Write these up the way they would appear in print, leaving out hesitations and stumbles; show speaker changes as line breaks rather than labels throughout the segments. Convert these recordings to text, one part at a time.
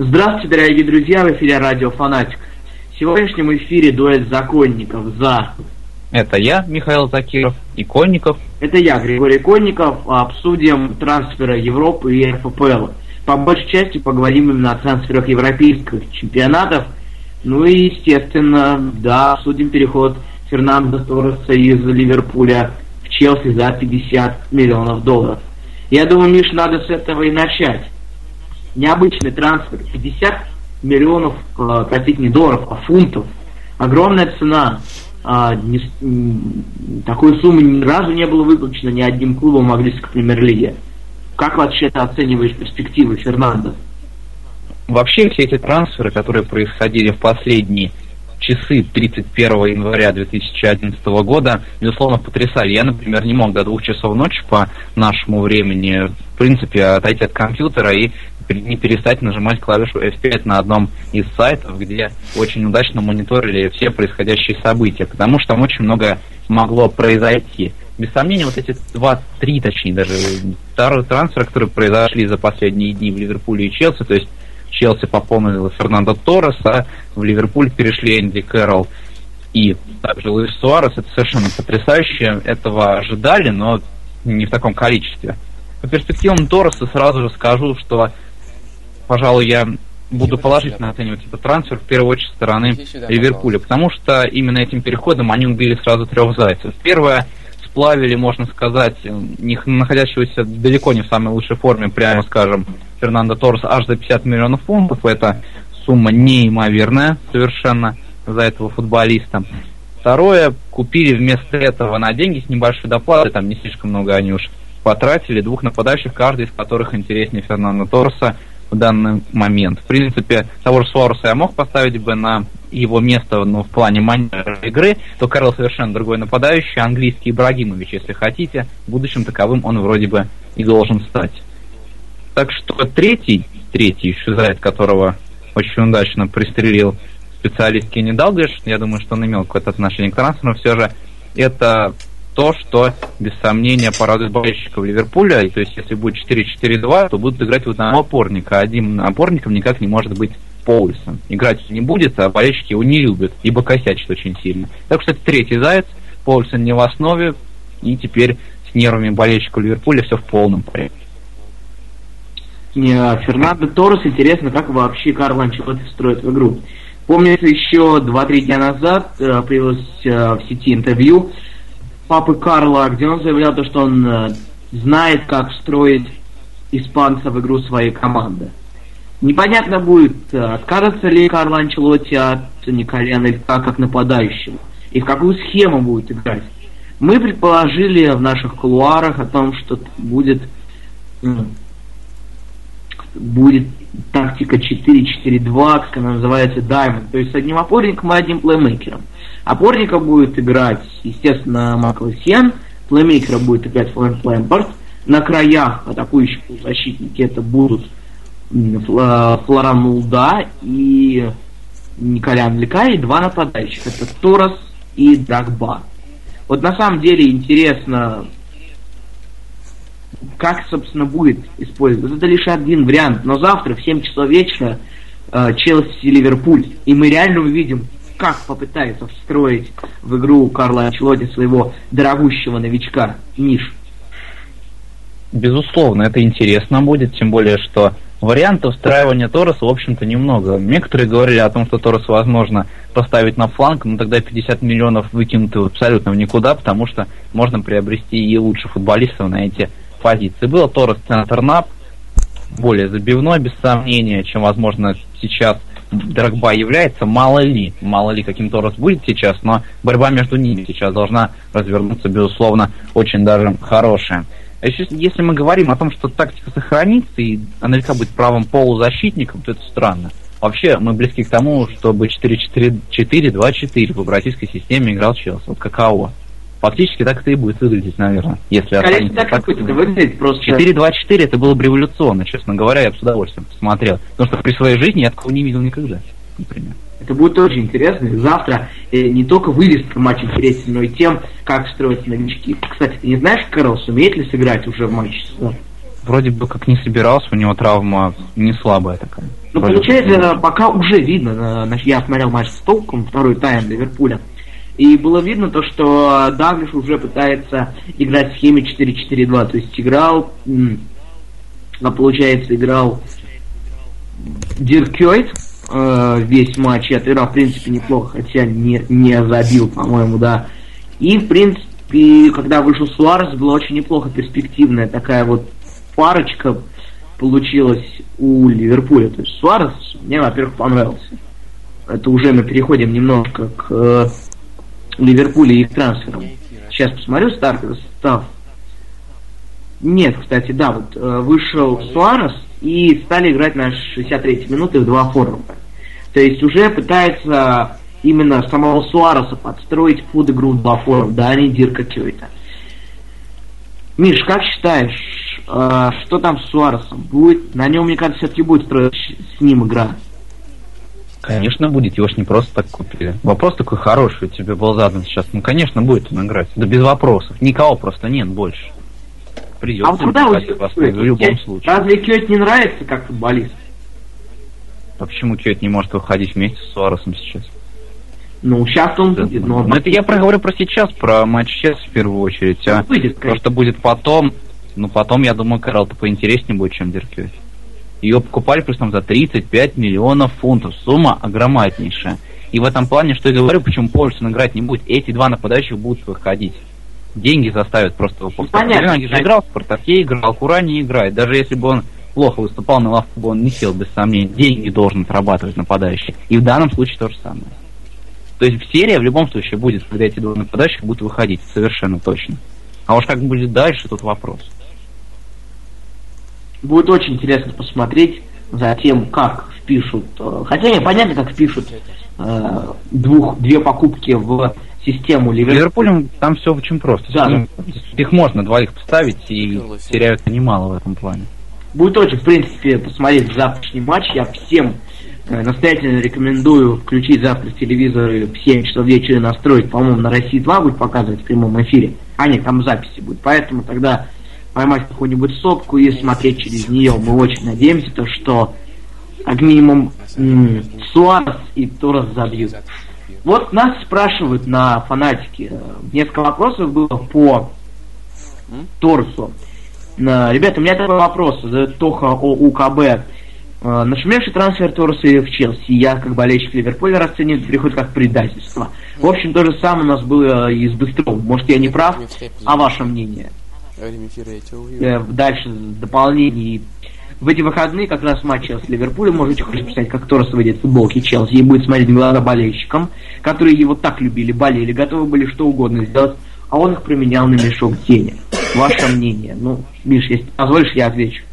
Здравствуйте, дорогие друзья, в эфире Радио Фанатик. В сегодняшнем эфире дуэт законников за...
Это я, Михаил Закиров, и Конников.
Это я, Григорий Конников. Обсудим трансферы Европы и РФПЛ. По большей части поговорим именно о трансферах европейских чемпионатов. Ну и, естественно, да, обсудим переход Фернандо Торреса из Ливерпуля в Челси за 50 миллионов долларов. Я думаю, Миш, надо с этого и начать. Необычный трансфер, 50 миллионов, простите, не долларов, а фунтов. Огромная цена. Такой суммы ни разу не было выплачено ни одним клубом английской премьер-лиги. Как вообще ты оцениваешь перспективы Фернандо?
Вообще все эти трансферы, которые происходили в последние часы 31 января 2011 года, безусловно, потрясали. Я, например, не мог до 2 часов ночи по нашему времени, в принципе, отойти от компьютера и не перестать нажимать клавишу F5 на одном из сайтов, где очень удачно мониторили все происходящие события, потому что там очень много могло произойти. Без сомнения, вот эти 2-3, точнее, даже второй трансфер, которые произошли за последние дни в Ливерпуле и Челси, то есть Челси пополнил Фернандо Торреса, в Ливерпуль перешли Энди Кэрролл и также Луис Суарес. Это совершенно потрясающе. Этого ожидали, но не в таком количестве. По перспективам Торреса сразу же скажу, что, пожалуй, я буду положительно оценивать этот трансфер, в первую очередь, со стороны Ливерпуля, потому что именно этим переходом они убили сразу 3 зайцев. Первое, сплавили, можно сказать, находящегося далеко не в самой лучшей форме, прямо скажем, Фернандо Торрес аж за 50 миллионов фунтов. Это сумма неимоверная совершенно за этого футболиста. Второе, купили вместо этого на деньги с небольшой доплатой, там не слишком много они уж потратили, 2 нападающих, каждый из которых интереснее Фернандо Торреса в данный момент. В принципе, того же Суареса я мог поставить бы на его место, но в плане манеры игры, то Кэрролл совершенно другой нападающий, английский Ибрагимович, если хотите. В будущем таковым он вроде бы и должен стать. Так что третий еще заяц, которого очень удачно пристрелил специалист Кенни Далглиш, я думаю, что он имел какое-то отношение к трансферу, но все же это то, что без сомнения порадует болельщиков Ливерпуля. И, то есть, если будет 4-4-2, то будут играть в одного опорника. Одним опорником никак не может быть Поульсон. Играть не будет, а болельщики его не любят, ибо косячат очень сильно. Так что это третий заяц. Поульсон не в основе, и теперь с нервами болельщиков Ливерпуля все в полном порядке.
Фернандо Торрес, интересно, как вообще Карло Анчелотти строит в игру. Помнится, еще 2-3 дня назад появилось в сети интервью папы Карла, где он заявлял, что он знает, как строить испанца в игру своей команды. Непонятно будет, откажется ли Карло Анчелотти от Николя Анелька как нападающего, и в какую схему будет играть. Мы предположили в наших кулуарах о том, что будет тактика 4-4-2, как она называется, Diamond, то есть с одним опорником и одним плеймейкером. Опорника будет играть, естественно, Майкл Сен, плеймейкера будет играть Фрэнк Лэмпард, на краях атакующих защитники это будут Флоран Мулда и Николя Анелька, и 2 нападающих, это Торрес и Дрогба. Вот на самом деле интересно, как, собственно, будет использоваться. Это лишь один вариант, но завтра в 7 часов вечера Челси и Ливерпуль, и мы реально увидим, как попытается встроить в игру Карло Анчелотти своего дорогущего новичка. Миш.
Безусловно, это интересно будет, тем более, что вариантов встраивания Торреса, в общем-то, немного. Некоторые говорили о том, что Торрес возможно поставить на фланг, но тогда 50 миллионов выкинуты абсолютно в никуда, потому что можно приобрести и лучше футболистов на эти позиции. Было Торрес центр-нап, более забивной, без сомнения, чем, возможно, сейчас Дрогба является. Мало ли каким Торрес будет сейчас, но борьба между ними сейчас должна развернуться, безусловно, очень даже хорошая. А если мы говорим о том, что тактика сохранится и Анелька будет правым полузащитником, то это странно. Вообще, мы близки к тому, чтобы 4-4-2-4 по бразильской системе играл Челси. Вот каково. Фактически так это и будет выглядеть, наверное. Если
так будет выглядеть просто...
4-2-4 это было бы революционно, честно говоря, я бы с удовольствием посмотрел. Потому что при своей жизни я такого не видел никогда, например.
Это будет очень интересно. Завтра не только вывеска матча интересен, но и тем, как строятся новички. Кстати, ты не знаешь, Кэрролл сумеет ли сыграть уже в матче?
вроде бы как не собирался, у него травма не слабая такая.
Ну, получается, пока уже видно, я смотрел матч с Толком, второй тайм Ливерпуля, и было видно то, что Даглиш уже пытается играть в схеме 4-4-2, то есть играл Дирк Кёйт весь матч, и отыграл, в принципе, неплохо, хотя не забил, по-моему, да. И, в принципе, когда вышел Суарес, была очень неплохо перспективная такая вот парочка получилась у Ливерпуля. То есть Суарес мне, во-первых, понравился. Это уже мы переходим немножко к Ливерпулю и их трансферам. Сейчас посмотрю стартовый состав. Нет, кстати, да, вот вышел Суарес и стали играть на 63-й минуте в два форварда. То есть уже пытается именно самого Суареса подстроить под игру в два форварда, а не Дирка Кёйта. Миш, как считаешь, что там с Суаресом? Будет, на нем, мне кажется, все-таки будет строить с ним игра.
Конечно, будет, его ж не просто так купили. Вопрос такой хороший у тебя был задан сейчас. Ну, конечно, будет он играть. Да без вопросов. Никого просто нет больше. Придется.
А вот куда вы
в любом случае.
Разве Кёйт не нравится как футболист?
А почему Кёйт не может выходить вместе с Суаресом сейчас?
Ну, сейчас он будет, но...
Ну, это я проговорю про сейчас, про матч сейчас в первую очередь. А
будет,
то, что будет потом, ну, потом, я думаю, Карл-то поинтереснее будет, чем Дирк Кёйт. Ее покупали, плюс там, за 35 миллионов фунтов. Сумма огромнейшая. И в этом плане, что я говорю, почему Польсон играть не будет, эти два нападающих будут выходить. Деньги заставят просто его повторить. Гренадий же играл в Спартаке, играл, Кура не играет. Даже если бы он плохо выступал на лавку, бы он не сел, без сомнений. Деньги должен отрабатывать нападающий. И в данном случае то же самое. То есть в серии в любом случае будет, когда эти два нападающих будут выходить, совершенно точно. А уж как будет дальше, тут вопрос.
Будет очень интересно посмотреть за тем, как впишут, хотя непонятно, как впишут две покупки в систему Ливерпуля.
Ливерпулем там все очень просто.
Да.
Их можно двоих поставить и теряют немало в этом плане.
Будет очень, в принципе, посмотреть завтрашний матч. Я всем настоятельно рекомендую включить завтра телевизор в 7 часов вечера и настроить, по-моему, на России 2 будет показывать в прямом эфире. А нет, там записи будет. Поэтому тогда поймать какую-нибудь сопку и смотреть через нее. Мы очень надеемся, то, что как минимум Суарес и Торрес забьют. Вот нас спрашивают на Фанатике. Несколько вопросов было по Торресу. Ребята, у меня такой вопрос. Задает Тоха о УКБ. Нашумевший трансфер Торреса в Челси. Я, как болельщик Ливерпуля, расцениваю переход как предательство. В общем, то же самое у нас было и с Быстровым. Может, я не прав? А ваше мнение? Дальше дополнение. В эти выходные как раз матч с Ливерпулем можете хоть писать, как Торрес выйдет в футболке Челси и будет смотреть в глаза болельщикам, которые его так любили, болели, готовы были что угодно сделать, а он их променял на мешок денег. Ваше мнение? Ну, Миш, если позволишь, я отвечу.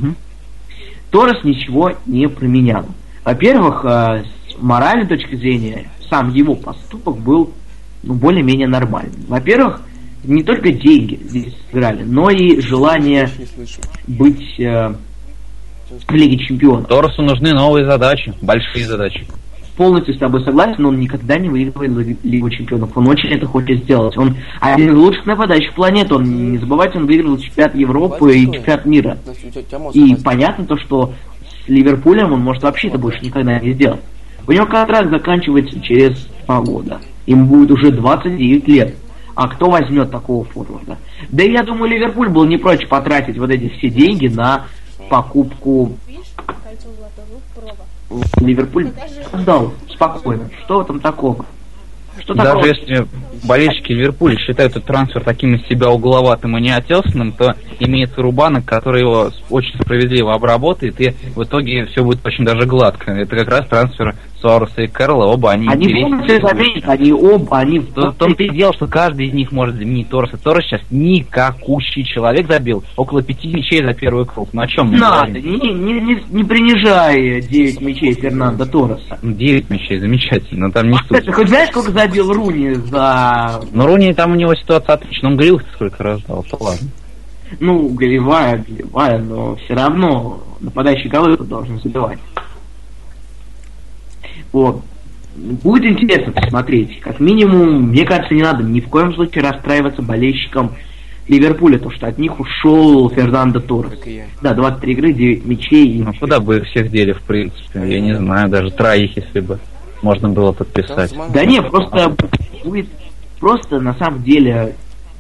Торрес ничего не променял. Во-первых, с моральной точки зрения, сам его поступок был более-менее нормальным. Во-первых, не только деньги здесь сыграли, но и желание быть в Лиге Чемпионов.
Торресу нужны новые задачи, большие задачи.
Полностью с тобой согласен, но он никогда не выигрывает Лигу Чемпионов. Он очень это хочет сделать. Он один из лучших нападающих планеты. Он, не забывайте, он выиграл чемпионат Европы и чемпионат мира. И понятно то, что с Ливерпулем он может вообще это больше никогда не сделать. У него контракт заканчивается через 2 года. Ему будет уже 29 лет. А кто возьмет такого форварда? Да и я думаю, Ливерпуль был не прочь потратить вот эти все деньги на покупку. Ливерпуль сдал спокойно. Что в этом такого? Что
даже
такого?
Если болельщики Ливерпуля считают этот трансфер таким из себя угловатым и неотесанным, то имеется Рубанок, который его очень справедливо обработает, и в итоге все будет очень даже гладко. Это как раз трансфер Суареса и Карла, оба они
полностью заменят, они
в том-то и дело, что каждый из них может заменить Торреса. Торрес сейчас никакущий человек забил, около 5 мячей за первый круг. Ну о чем мы
говорим? Не принижай 9 мячей Фернандо Торреса.
9 мячей, замечательно, там не суть.
Ты хоть знаешь, сколько забил Руни за...
Ну Руни, там у него ситуация отличная, он голевых сколько раздал, то ладно.
Ну, голевая, но все равно нападающий голы должен забивать. Вот. Будет интересно посмотреть. Как минимум, мне кажется, не надо ни в коем случае расстраиваться болельщикам Ливерпуля, то что от них ушел Фернандо Торрес. Да, 23 игры, 9 мячей.
Ну куда бы их всех дели, в принципе? Я не знаю, даже троих, если бы можно было подписать.
Да не, просто будет... Просто на самом деле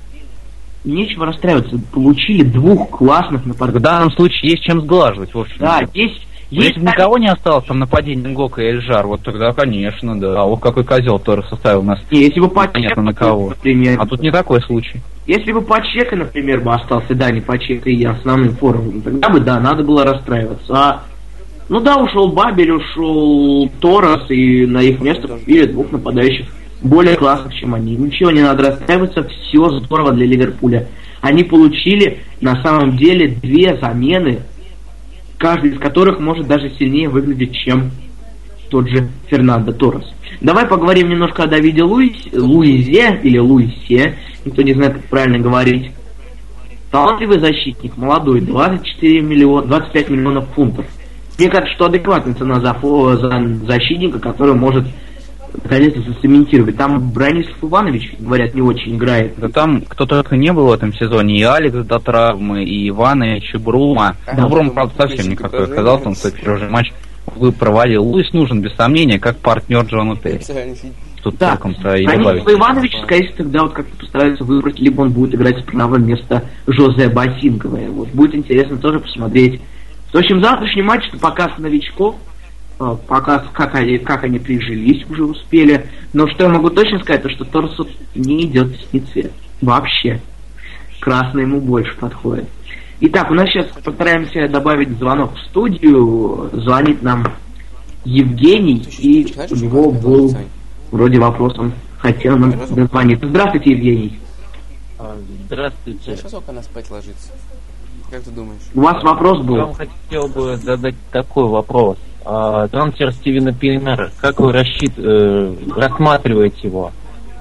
нечего расстраиваться. Получили двух классных нападавших.
В данном случае есть чем сглаживать, в общем.
Да, есть...
Если бы никого не осталось там нападение Нгока и Эльжар, вот тогда, конечно, да. А вот какой козел Торрес составил у нас.
Не, если бы
понятно на кого.
Например,
а тут не такой случай.
Если бы Пачека, например, бы остался, да, не Пачека и основным форвардом, тогда бы, да, надо было расстраиваться. А, ну да, ушел Бабель, ушел Торрес, и на их место купили двух нападающих более классных, чем они. Ничего не надо расстраиваться, все здорово для Ливерпуля. Они получили, на самом деле, две замены, каждый из которых может даже сильнее выглядеть, чем тот же Фернандо Торрес. Давай поговорим немножко о Давиде Луизе, или Луисе, никто не знает, как правильно говорить. Талантливый защитник, молодой, 25 миллионов фунтов. Мне кажется, что адекватная цена за защитника, который может наконец-то зацементировать. Там Бранислав Иванович, говорят, не очень играет.
Да там кто только не был в этом сезоне. И Алекс до травмы, и Иванович, и Брума. Да. Ну, Брума, правда, совсем никакой оказался. Он свой первый матч провалил. Луис нужен, без сомнения, как партнер Джона Терри. Тут
да.
Толком-то и добавить.
Иванович, скорее всего, тогда вот как-то постараются выбрать, либо он будет играть справа вместо Жозе Басинговой. Вот. Будет интересно тоже посмотреть. В общем, завтрашний матч — это показ новичков, показ, как они прижились, уже успели. Но что я могу точно сказать, то что Торресу не идет синий цвет. Вообще. Красный ему больше подходит. Итак, у нас сейчас постараемся добавить звонок в студию. Звонит нам Евгений, и у него был вроде вопрос, он хотел нам дозвониться. Здравствуйте, Евгений.
Здравствуйте. Сейчас сколько на спать ложится? Как ты думаешь?
У вас вопрос был?
Я вам хотел бы задать такой вопрос. Трансфер Стивена Пейнара, как вы рассматриваете его?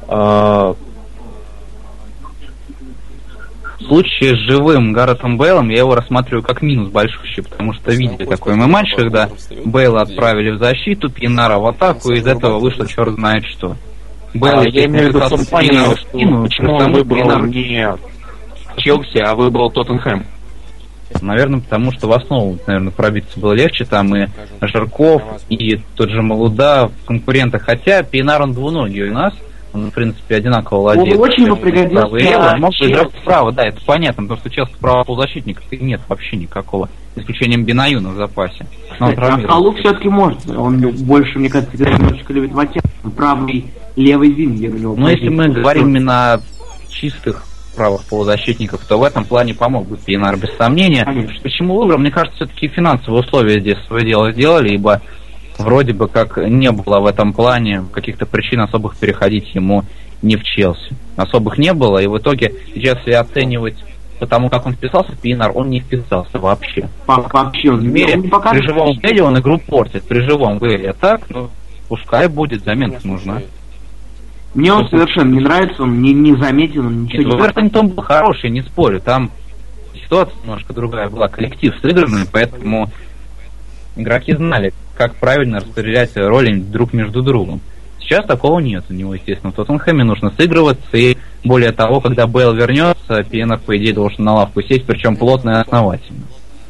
В случае с живым Гарретом Бейлом я его рассматриваю как минус большущий, потому что видели такой мы матч, когда Бейла отправили в защиту, Пейнара в атаку, и из этого вышло черт знает что.
Бейл, я имею в виду в том плане, почему он выбрал не Челси, а выбрал Тоттенхэм.
Наверное, потому что в основу, наверное, пробиться было легче, там и Жирков, и тот же Малуда в конкурентах, хотя Пейнар он двуногий у нас, он, в принципе, одинаково владеет.
Он очень бы пригодился.
Он мог играть справа, да, это понятно, потому что Челси справа полузащитника нет вообще никакого, за исключением Бенаюна в запасе.
А Калук все-таки может, он больше, мне кажется, немножечко любит ватер, правый, левый вингер у него.
Но если мы говорим именно о чистых правых полузащитников, то в этом плане помог бы Пейнар, без сомнения.
Конечно.
Почему выбрал? Мне кажется, все-таки финансовые условия здесь свое дело сделали, ибо вроде бы как не было в этом плане каких-то причин особых переходить ему не в Челси. Особых не было, и в итоге, сейчас если оценивать потому, как он вписался в Пейнар, он не вписался вообще.
Вообще он
при живом Бейле он игру портит, при живом Бейле. Так, ну, пускай будет, замена нужна.
Мне он совершенно не нравится, он не заметен, он ничего не...
Эвертон был хороший, не спорю, там ситуация немножко другая была, коллектив сыгранный, поэтому игроки знали, как правильно распределять роли друг между другом. Сейчас такого нет у него, естественно. В Тоттенхэме нужно сыгрываться, и более того, когда Бейл вернется, Пейнар, по идее, должен на лавку сесть, причем плотно и основательно.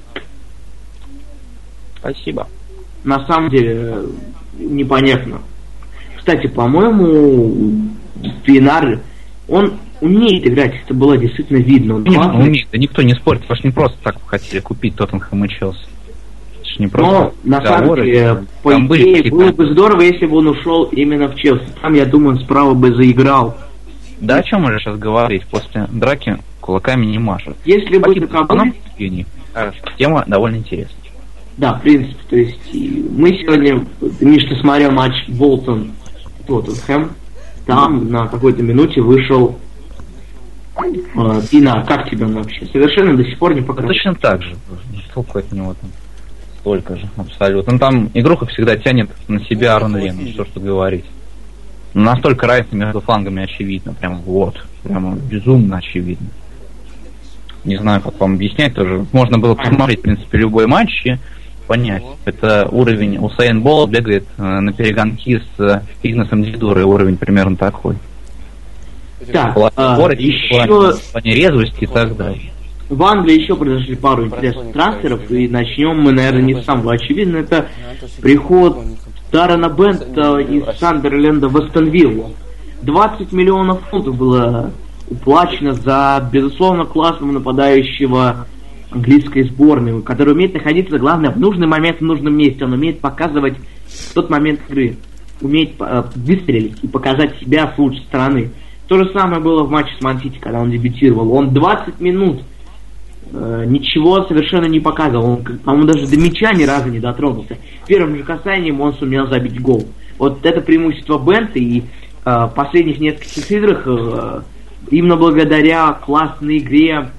Спасибо.
На самом деле, непонятно. Кстати, по-моему, Пейнар, он умеет играть, это было действительно видно. Он
умеет, да никто не спорит, потому что не просто так хотели купить Тоттенхэм и Челси. Не
но, на самом деле, по идее, было бы здорово, если бы он ушел именно в Челси. Там, я думаю, он справа бы заиграл.
Да о чем уже сейчас говорить? После драки кулаками не машут.
Если бы таковой...
Тема довольно интересная.
Да, в принципе, то есть мы сегодня, Миш, ты смотрел матч Болтон-Тоттенхэм, там на какой-то минуте вышел Пейнар. Как тебе он вообще? Совершенно до сих пор не показал.
Точно так же. Сколько от него там? Столько же, абсолютно. Ну, там игру, как всегда, тянет на себя Аарон Леннон, что говорить. Настолько разница между флангами очевидно, прям безумно очевидно. Не знаю, как вам объяснять тоже. Можно было посмотреть, в принципе, любой матч и понять. Это уровень Усейн Болт бегает на перегонки с Игнасом Дидурой, уровень примерно такой.
Так,
еще в плане резвости и так далее.
В Англии еще произошли пару интересных трансферов, и начнем мы, наверное, не с самого очевидного. Это приход Даррена Бента из Сандерленда в Астон Виллу. 20 миллионов фунтов было уплачено за, безусловно, классного нападающего английской сборной, который умеет находиться, главное, в нужный момент в нужном месте. Он умеет показывать тот момент игры, умеет выстрелить и показать себя с лучшей стороны. То же самое было в матче с Ман-Сити, когда он дебютировал. Он 20 минут ничего совершенно не показывал. Он, по-моему, даже до мяча ни разу не дотронулся. Первым же касанием он сумел забить гол. Вот это преимущество Бента, и последних нескольких играх именно благодаря классной игре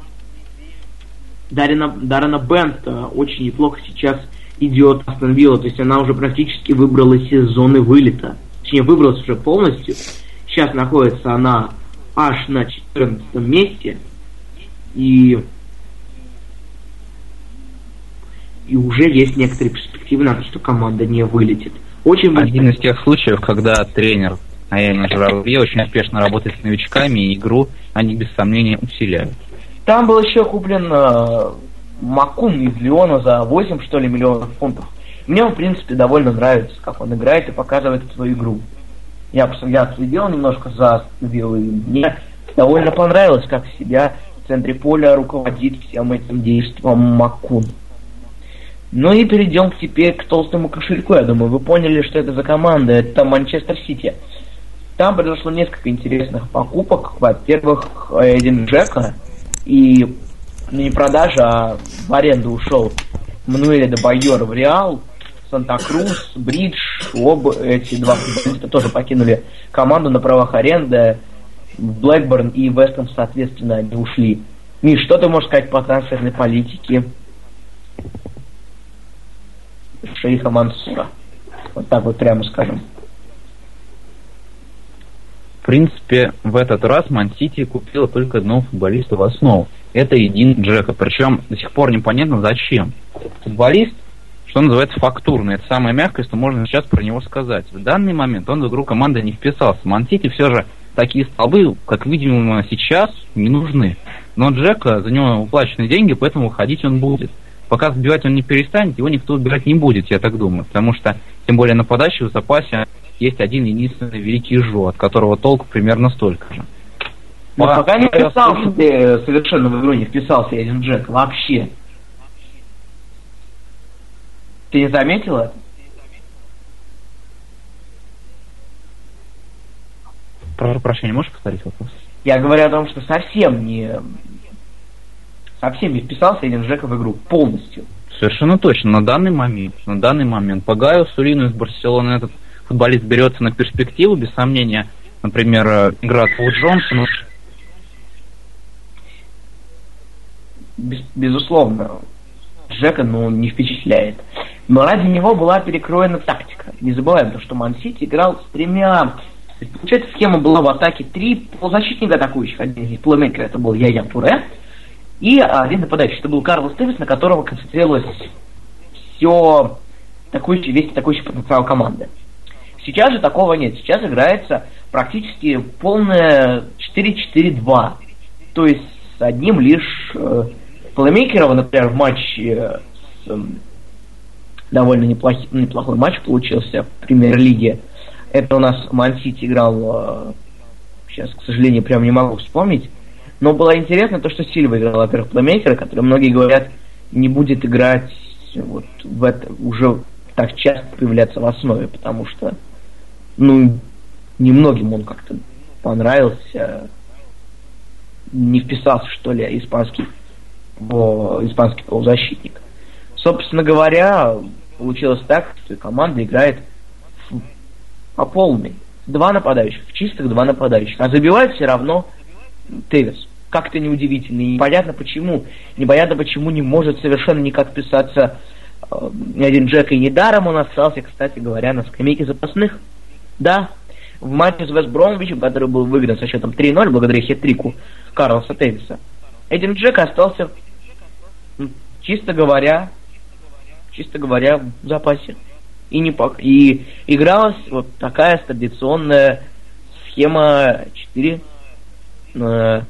Даррена Бента очень неплохо сейчас идет Астон Вилла. То есть она уже практически выбралась из зоны вылета. Точнее, выбралась уже полностью. Сейчас находится она аж на 14 месте. И уже есть некоторые перспективы на то, что команда не вылетит.
Один из тех случаев, когда тренер, а именно Журавле, очень успешно работает с новичками, и игру они без сомнения усиляют.
Там был еще куплен Макун из Лиона за 8, что ли, миллионов фунтов. Мне он, в принципе, довольно нравится, как он играет и показывает свою игру. Я следил немножко за Виллой, и мне довольно понравилось, как себя в центре поля руководит всем этим действием Макун. Ну и перейдем теперь к толстому кошельку. Я думаю, вы поняли, что это за команда. Это Манчестер Сити. Там произошло несколько интересных покупок. Во-первых, Эдин Джека. И не продажа, а в аренду ушел Мануэль Адебайор в Реал. Санта-Крус, Бридж, оба эти два футболиста тоже покинули команду на правах аренды. Блэкберн и Вест Хэм, соответственно, они ушли. Миш, что ты можешь сказать по трансферной политике шейха Мансура? Вот так вот прямо скажем.
В принципе, в этот раз Ман-Сити купила только одного футболиста в основу. Это Эдин Джека. Причем до сих пор непонятно зачем. Футболист, что называется, фактурный. Это самое мягкое, что можно сейчас про него сказать. В данный момент он в игру команды не вписался. Ман-Сити все же такие столбы, как видимо, сейчас не нужны. Но Джека, за него уплачены деньги, поэтому уходить он будет. Пока забивать он не перестанет, его никто убирать не будет, я так думаю. Потому что, тем более нападающий в запасе есть один единственный великий Жо, от которого толку примерно столько же.
Но пока не вписался, совершенно в игру не вписался Эдин Джек вообще. Ты не заметил это?
Прошу прощения, можешь повторить вопрос?
Я говорю о том, что совсем не вписался Эдин Джека в игру полностью.
Совершенно точно. На данный момент по Гаю Сулину из Барселоны этот футболист берется на перспективу, без сомнения. Например, игра Пол Джонсона.
Безусловно, Джека не впечатляет. Но ради него была перекроена тактика. Не забываем, что Ман-Сити играл с тремя. Получается, схема была в атаке 3 полузащитника атакующих. Один из них плеймейкер, это был Яя Туре. И один нападающий, это был Карлос Тевес, на которого концентрировалось весь атакующий потенциал команды. Сейчас же такого нет. Сейчас играется практически полное 4-4-2. То есть с одним лишь плеймейкером, например, в матче довольно неплохой матч получился в премьер-лиге. Это у нас Ман-Сити играл, сейчас, к сожалению, прям не могу вспомнить. Но было интересно то, что Сильва играл, во-первых, плеймейкера, который, многие говорят, не будет играть вот в это, уже так часто появляться в основе, потому что, немногим он как-то понравился, не вписался, что ли, испанский полузащитник. Собственно говоря, получилось так, что команда играет по полной. Два нападающих, чистых два нападающих. А забивает все равно Тевес. Как-то неудивительно. И непонятно почему не может совершенно никак вписаться один Джек. И недаром он остался, кстати говоря, на скамейке запасных. Да, в матче с Вест Бромвичем, который был выигран со счетом 3-0 благодаря хет-трику Карлоса Тевиса, Эдин Джек остался, чисто говоря, в запасе. И игралась вот такая традиционная схема 4-2,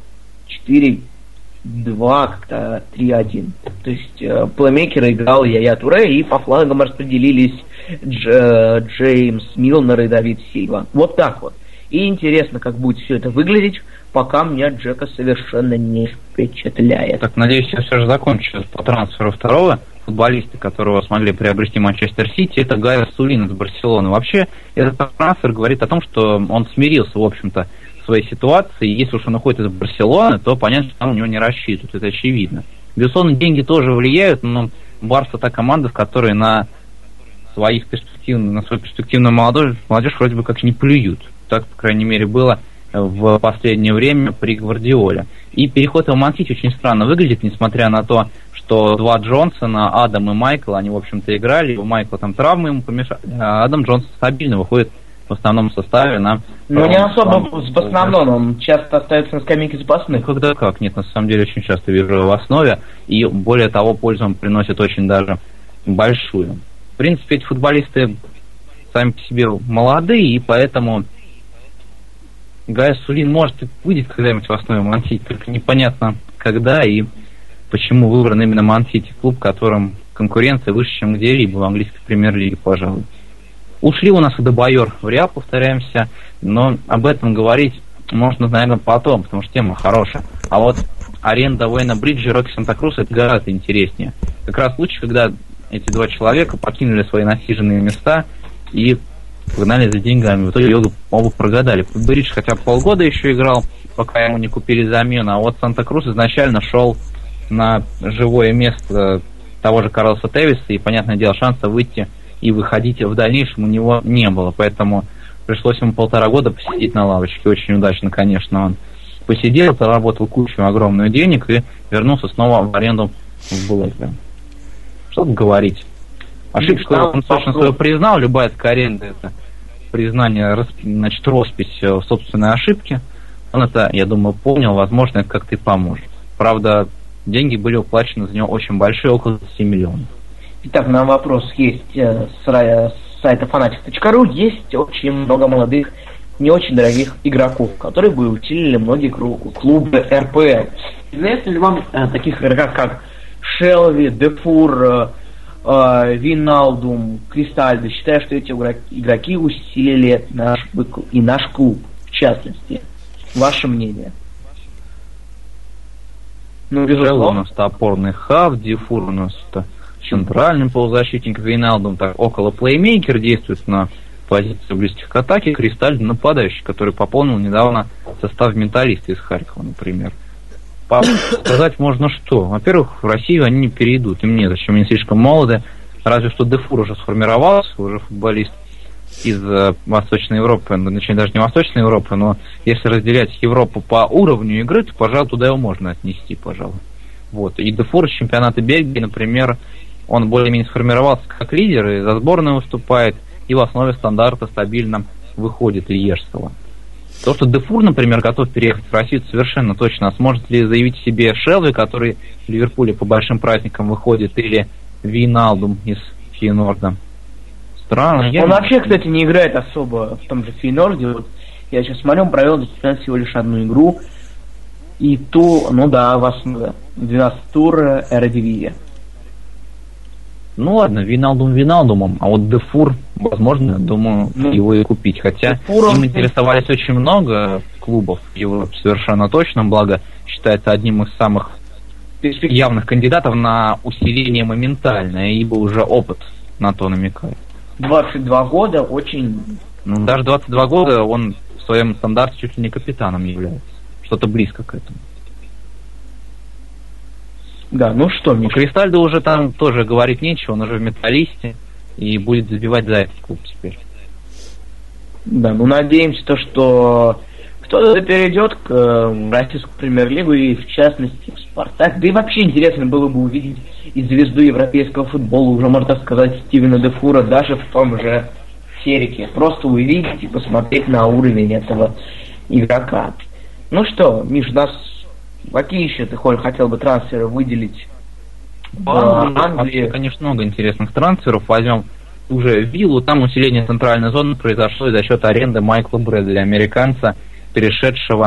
как-то 3-1. То есть плеймейкера играл Яя Туре, и по флангам распределились Джеймс Милнер и Давид Сильва. Вот так вот. И интересно, как будет все это выглядеть, пока меня Джека совершенно не впечатляет.
Так, надеюсь, я все же закончу по трансферу второго футболиста, которого смогли приобрести Манчестер Сити, это Гайо Сулин из Барселоны. Вообще, этот трансфер говорит о том, что он смирился, в общем-то, в своей ситуации. Если уж он уходит из Барселоны, то понятно, что там у него не рассчитывают, это очевидно. Безусловно, деньги тоже влияют, но Барса та команда, в которой на свою перспективную молодежь вроде бы как не плюют. Так, по крайней мере, было в последнее время при Гвардиоле. И переход в Ман-Сити очень странно выглядит, несмотря на то, что два Джонсона, Адам и Майкл, они, в общем-то, играли. У Майкла там травмы ему помешали, а Адам Джонсон стабильно выходит в основном составе на...
Ну, не особо в основном, он часто остается на скамейке запасных.
Когда как? Нет, на самом деле, очень часто вижу его в основе, и более того, пользу он приносит очень даже большую. В принципе, эти футболисты сами по себе молодые, и поэтому Гайо Сулин может и выйдет когда-нибудь в основе Ман-Сити, только непонятно когда и почему выбран именно Ман-Сити, клуб, в котором конкуренция выше, чем где-либо в английской премьер-лиге, пожалуй. Ушли у нас и Дебайор в Реал, повторяемся, но об этом говорить можно, наверное, потом, потому что тема хорошая. А вот аренда Уэйна Бриджа и Рокки Санта-Крус — это гораздо интереснее. Как раз случай, когда эти два человека покинули свои насиженные места и погнали за деньгами. В итоге оба прогадали. Бридж хотя бы полгода еще играл, пока ему не купили замену, а вот Санта-Крус изначально шел на живое место того же Карлоса Тевиса, и, понятное дело, шанса выйти и выходить в дальнейшем у него не было, поэтому пришлось ему 1,5 года посидеть на лавочке. Очень удачно, конечно, он посидел, заработал кучу огромную денег и вернулся снова в аренду в Блэкберн. Что тут говорить? Ошибку он, собственно, свою признал. Любая такая аренда — это признание, значит, роспись в собственной ошибке. Он это, я думаю, понял. Возможно, это как-то и поможет. Правда, деньги были уплачены за него очень большие, около 7 миллионов.
Итак, на вопрос есть с сайта fanatic.ru. Есть очень много молодых, не очень дорогих игроков, которые бы усилили многие клубы РПЛ. Известно ли вам таких игроков, как Шелви, Дефур, Виналдум, Кристальдо? Считаю, что эти игроки усилили наш клуб, в частности. Ваше мнение?
Ну, Шелви у нас-то опорный хав, Дефур у нас-то центральный полузащитник, Виналдум так около плеймейкер, действует на позиции близких к атаке, Кристальдо нападающий, который пополнил недавно состав Металлиста из Харькова, например. Сказать можно что. Во-первых, в Россию они не перейдут, им нет, зачем они слишком молоды. Разве что Дефур уже сформировался, уже футболист из Восточной Европы, точнее даже не Восточной Европы, но если разделять Европу по уровню игры, то, пожалуй, туда его можно отнести, пожалуй. Вот. И Дефур из чемпионата Бельгии, например, он более-менее сформировался как лидер, и за сборную выступает, и в основе стандарта стабильно выходит Льежского. То, что Дефур, например, готов переехать в Россию, совершенно точно. А сможет ли заявить себе Шелви, который в Ливерпуле по большим праздникам выходит, или Виналдум из Фейнорда? Странно.
Он вообще, кстати, не играет особо в том же Фейнорде. Вот я сейчас смотрю, он провел всего лишь одну игру. И ту, ну да, в основе 12 тур Эредивизия.
Ну ладно, Виналдум Виналдумом, а вот Дефур, возможно, думаю, его и купить. Хотя им интересовались очень много клубов в Европе, совершенно точно, благо считается одним из самых явных кандидатов на усиление моментальное, ибо уже опыт на то намекает.
22 года очень...
Ну, даже 22 года он в своем стандарте чуть ли не капитаном является. Что-то близко к этому.
Да, ну что, Миша?
Кристальдо уже там тоже говорить нечего, он уже в Металлисте и будет забивать за этот клуб теперь.
Да, ну надеемся, что кто-то перейдет к российскую премьер-лигу и в частности в Спартак. Да и вообще интересно было бы увидеть и звезду европейского футбола, уже можно так сказать, Стивена Дефура, даже в том же Серике. Просто увидеть и посмотреть на уровень этого игрока. Ну что, Миш, у нас какие еще ты хотел бы трансферы выделить в Англии?
Конечно, много интересных трансферов. Возьмем уже Виллу. Там усиление центральной зоны произошло за счет аренды Майкла Брэдли, американца, перешедшего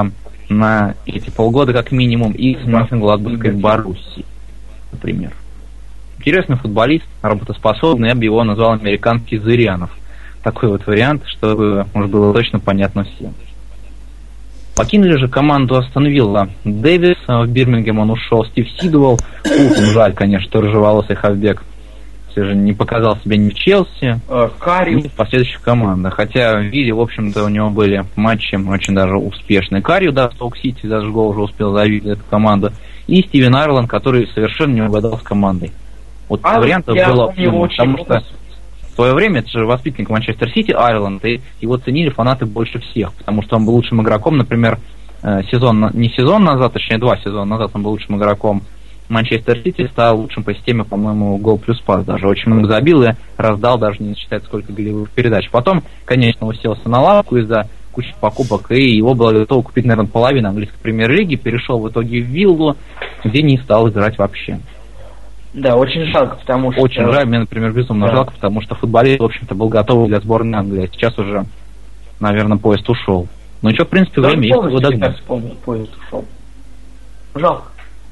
на эти полгода как минимум, и с Мönchengladbachской Боруссией, например. Интересный футболист, работоспособный, я бы его назвал американский Зырянов. Такой вот вариант, чтобы уж было точно понятно всем. Покинули же команду Астон Вилла Дэвис, в Бирмингем он ушел, Стив Сидуэлл. Жаль, конечно, что рыжеволосый хавбек все же не показал себя ни в Челси, ни в последующих командах. Хотя в Вилле, в общем-то, у него были матчи очень даже успешные. Карью, да, Стоук-Сити даже гол уже успел забить эту команду. И Стивен Арланд, который совершенно не угадал с командой. Вот вариантов было много, потому что в свое время это же воспитанник Манчестер Сити Арланд, и его ценили фанаты больше всех, потому что он был лучшим игроком, например, не сезон назад, точнее 2 сезона назад он был лучшим игроком Манчестер Сити, стал лучшим по системе, по-моему, гол плюс пас, даже очень много забил и раздал, даже не считать сколько голевых передач. Потом, конечно, уселся на лавку из-за кучи покупок, и его было готово купить, наверное, половину английской премьер-лиги, перешел в итоге в Виллу, где не стал играть вообще.
Да, очень жалко, потому что...
Очень жаль, мне, например, безумно жалко, потому что футболист, в общем-то, был готов для сборной Англии, а сейчас уже, наверное, поезд ушел. Но еще, в принципе, время есть его догнать.
Вспомнил, поезд ушел. Жалко.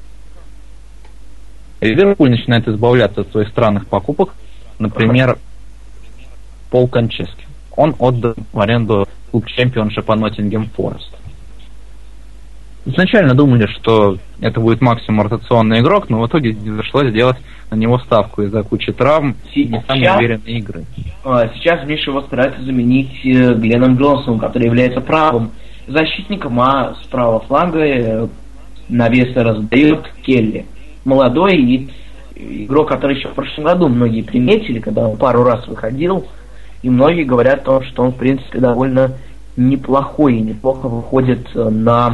Ливерпуль начинает избавляться от своих странных покупок. Например, Пол Кончески. Он отдал в аренду клуб чемпионшипа Ноттингем Форест. Изначально думали, что это будет максимум ротационный игрок, но в итоге пришлось сделать на него ставку из-за кучи травм и не самой уверенной игры.
Сейчас Миша его старается заменить Гленном Джонсоном, который является правым защитником, а с правого фланга навесы раздает Келли. Молодой и игрок, который еще в прошлом году многие приметили, когда он пару раз выходил, и многие говорят о том, что он, в принципе, довольно неплохой и неплохо выходит на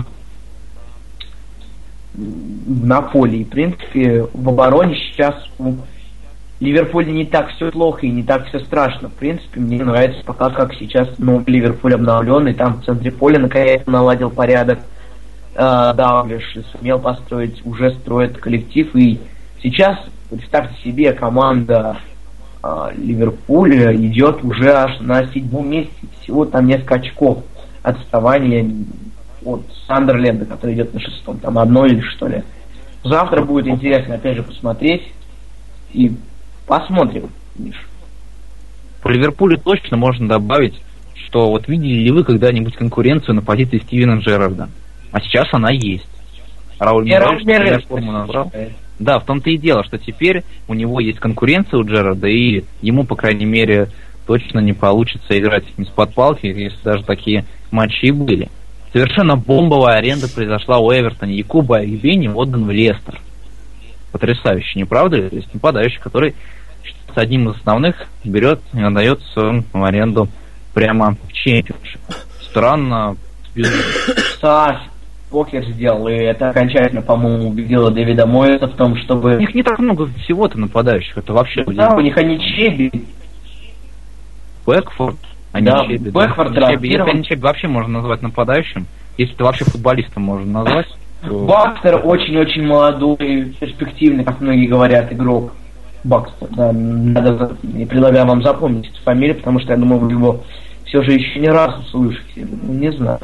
поле. И, в принципе, в обороне сейчас у Ливерпуля не так все плохо и не так все страшно. В принципе, мне нравится пока, как сейчас Ливерпуль обновленный, там в центре поля наконец наладил порядок. Далглиш сумел построить, уже строит коллектив, и сейчас, представьте себе, команда Ливерпуля идет уже аж на 7-м месте, всего там несколько очков отставания от Сандерленда, который идет на 6-м, там 1 или что ли. Завтра будет интересно опять же посмотреть, и посмотрим, Миш.
По Ливерпулю точно можно добавить, что вот видели ли вы когда-нибудь конкуренцию на позиции Стивена Джерарда? А сейчас она есть. Рауль Мираль форму набрал. Да, в том-то и дело, что теперь у него есть конкуренция у Джерарда, и ему, по крайней мере, точно не получится играть из-под палки, если даже такие матчи и были. Совершенно бомбовая аренда произошла у Эвертона. Якуба Айбени отдан в Лестер. Потрясающе, не правда ли? То есть нападающий, который с одним из основных берет и отдается в аренду прямо в чемпионшип. Странно, безумно.
Покер сделал, и это окончательно, по-моему, убедило Дэвида Мойса в том, чтобы...
У них не так много всего-то нападающих, это вообще...
Да, у них они Чеби.
Бэкфорд.
Бэкфорд, да.
Если Чеби вообще можно назвать нападающим, если это вообще футболистом можно назвать...
Бакстер очень-очень молодой, перспективный, как многие говорят, игрок. Бакстер, да. Предлагаю вам запомнить эту фамилию, потому что я думаю, вы его все же еще не раз услышите. Не знаю.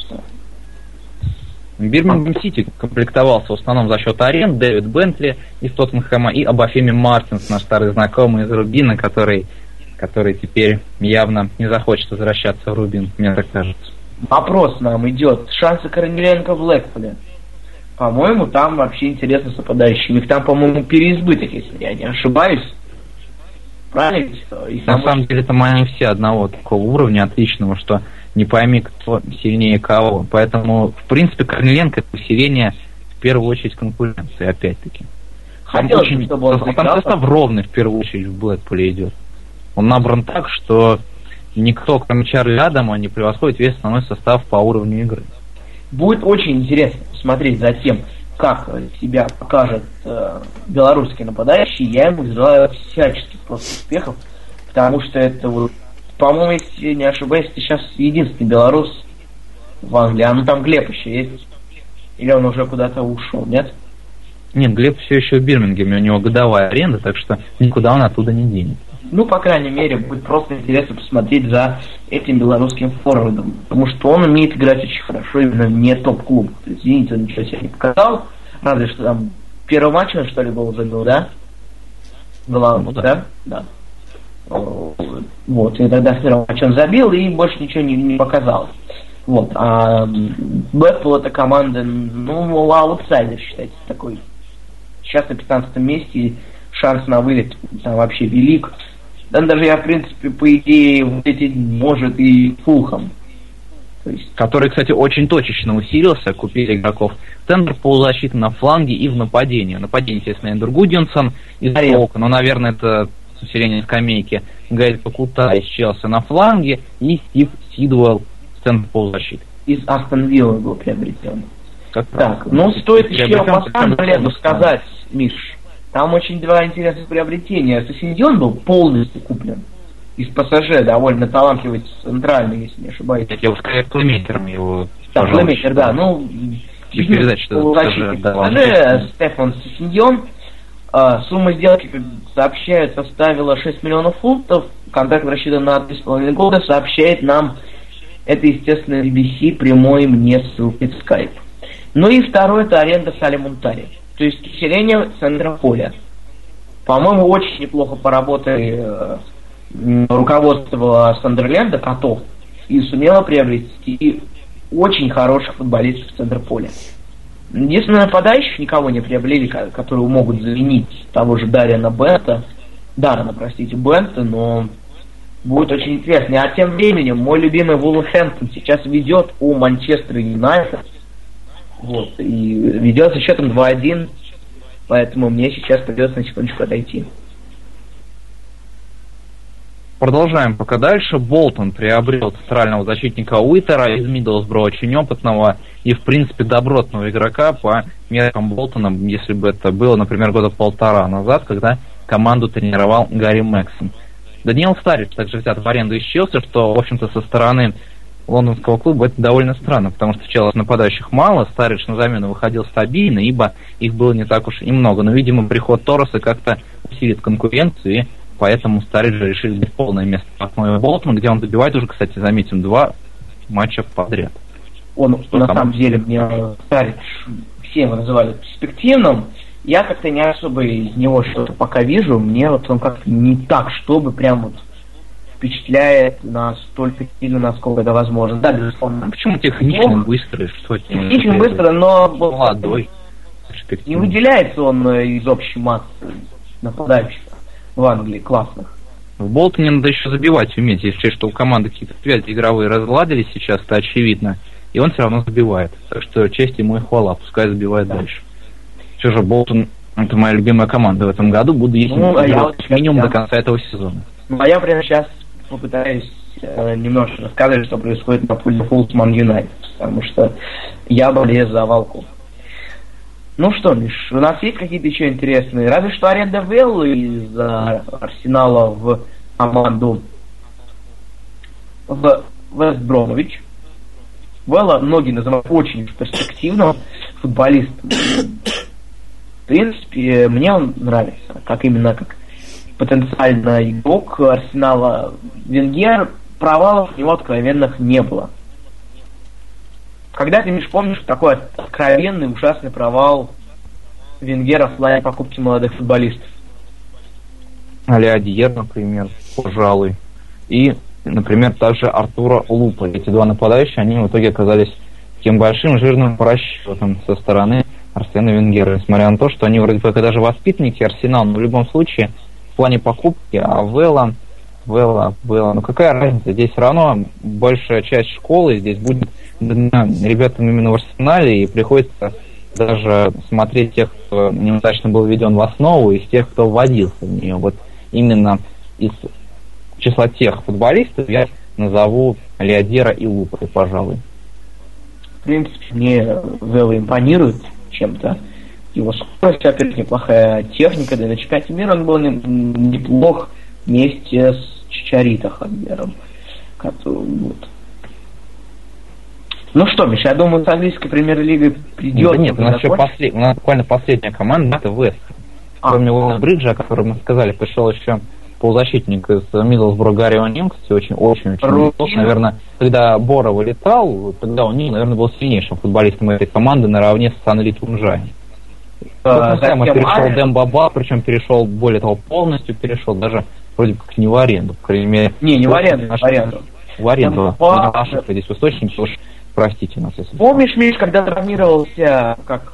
Бирмингем Сити комплектовался в основном за счет аренд. Дэвид Бентли из Тоттенхэма и Обафеми Мартинс, наш старый знакомый из Рубина, который теперь явно не захочет возвращаться в Рубин, мне так кажется.
Вопрос нам идет. Шансы Корниленко в Блэкпуле. По-моему, там вообще интересно с нападающими. Их там, по-моему, переизбыток, если я не ошибаюсь. Правильно?
На самом деле, там они все одного такого уровня отличного, что не пойми, кто сильнее кого. Поэтому, в принципе, Корниленко это усиление в первую очередь конкуренции, опять-таки.
Хотелось бы, чтобы он
там состав ровный в первую очередь в Блэкпуле идет. Он набран так, что никто, кроме Чарли Адама, не превосходит весь основной состав по уровню игры.
Будет очень интересно посмотреть за тем, как себя покажет белорусский нападающий. Я ему желаю всяческих просто успехов, потому что это вот, по-моему, если не ошибаюсь, сейчас единственный белорус в Англии. А ну там Глеб еще есть. Или он уже куда-то ушел, нет?
Нет, Глеб все еще в Бирмингеме, у него годовая аренда, так что никуда он оттуда не денется.
Ну, по крайней мере, будет просто интересно посмотреть за этим белорусским форвардом, потому что он умеет играть очень хорошо, именно не топ-клуб. То есть, извините, он ничего себе не показал, разве что там первый матч он, что ли, гол забил, да?
Ну, да.
Да. Вот, и тогда в первом матче он забил, и больше ничего не показал. Вот, а Блэкпул это команда, ну, аутсайдер, считайте, такой. Сейчас на 15 месте, шанс на вылет там вообще велик. Да, даже я, в принципе, по идее, вылететь может и Фулхэм.
Который, кстати, очень точечно усилился, купили игроков в центр полузащиты, на фланге и в нападении. Нападение, естественно, Эндрю Гудинсон из Толка, но, наверное, это усиление скамейки. Гаэль Пакута из Челси на фланге и Стив Сидуэлл в центр полузащиты.
Из Астон Виллы был приобретен.
Так,
ну, стоит еще по Сандерленду сказать, Миш, там очень два интересных приобретения. Сосиндион был полностью куплен из ПСЖ, довольно талантливый центральный, если не ошибаюсь.
Я бы сказал, плеймейкером его.
Да, плеймейкер, да. Ну,
передать, что
ПСЖ Стефан Сосиндион. Сумма сделки, как сообщают, составила 6 миллионов фунтов. Контракт рассчитан на 3,5 года. Сообщает нам это, естественно, BBC, прямой мне ссылкой в Skype. Ну и второе, это аренда Сали Мунтари. То есть усиление центра поля. По-моему, очень неплохо поработали руководство Сандерленда, котов, и сумело приобрести очень хороших футболистов в центр поля. Единственное, нападающих никого не приобрели, которые могут заменить того же Даррена Бента, но будет очень интересно. А тем временем мой любимый Вулверхэмптон сейчас ведет у Манчестер Юнайтед. Вот, и ведет со счетом 2-1, поэтому мне сейчас придется на секундочку отойти.
Продолжаем пока дальше. Болтон приобрел центрального защитника Уитера из Миддлсбро, очень опытного и, в принципе, добротного игрока по меркам Болтона, если бы это было, например, года полтора назад, когда команду тренировал Гарри Мэксон. Даниэл Старридж также взят в аренду из Челси, что, в общем-то, со стороны лондонского клуба это довольно странно, потому что в Челси нападающих мало, Старридж на замену выходил стабильно, ибо их было не так уж и много. Но, видимо, приход Торреса как-то усилит конкуренцию, и поэтому Старриджа решили дать полное место в основе Болтона, где он забивает уже, кстати, заметим, 2 матча подряд.
Он, на самом деле, мне Старридж, все его называли перспективным. Я как-то не особо из него что-то пока вижу. Мне вот он как-то не так, чтобы прям вот впечатляет настолько сильно, насколько это возможно. Да, безусловно.
Почему технично быстрый?
Технично быстро, но
молодой.
Не выделяется он из общей массы нападающих в Англии классных.
В Болтоне надо еще забивать уметь, если что у команды какие-то связи игровые разладились сейчас, это очевидно, и он все равно забивает. Так что честь ему и хвала, пускай забивает дальше. Что же, Болтон — это моя любимая команда в этом году, буду есть минимум до конца этого сезона.
Ну, а я прямо сейчас попытаюсь немножко рассказать, что происходит на поле Фулсман Юнайтед, потому что я болею за Волков. Ну что, Миш, у нас есть какие-то еще интересные? Разве что аренда Веллы из Арсенала в команду в Вест Бромвич. Велла многие называют очень перспективным футболистом. В принципе, мне он нравится, как потенциально игрок Арсенала. Венгер, провалов у него откровенных не было. Когда ты, Миш, помнишь такой откровенный, ужасный провал Венгера в плане покупки молодых футболистов?
А-ля Диер, например, пожалуй. И, например, также Артура Лупа. Эти два нападающих, они в итоге оказались таким большим жирным просчетом со стороны Арсена Венгера. Несмотря на то, что они вроде бы даже воспитанники Арсенала, но в любом случае в плане покупки, а Велла, ну какая разница, здесь все равно большая часть школы здесь будет ребятам именно в Арсенале, и приходится даже смотреть тех, кто неудачно был введен в основу, из тех, кто вводился в нее. Вот именно из числа тех футболистов я назову Лиадера и Лупы, пожалуй.
В принципе, мне Велла импонирует чем-то. Его скорость, опять неплохая техника, да и на чемпионате мира он был неплох вместе с Чичарито Хабером. Вот. Ну что, Миша, я думаю, с английской премьер-лигой придет.
Да нет, у нас буквально последняя команда, это Вест. Кроме Уолла Бриджа, о котором мы сказали, пришел еще полузащитник из Миддлсбро Гарри О'Нил, кстати, очень неплохо. Наверное, когда Бора вылетал, тогда О'Нил, наверное, был сильнейшим футболистом этой команды наравне с Санли Тунжани. Затем перешел Демба Ба, причем перешел, более того, полностью перешел, даже вроде как не в аренду, по крайней мере.
Не в аренду, в аренду.
В аренду. Ошибка здесь в источнике, уж простите нас, если...
Помнишь, Миш, когда травмировался, как...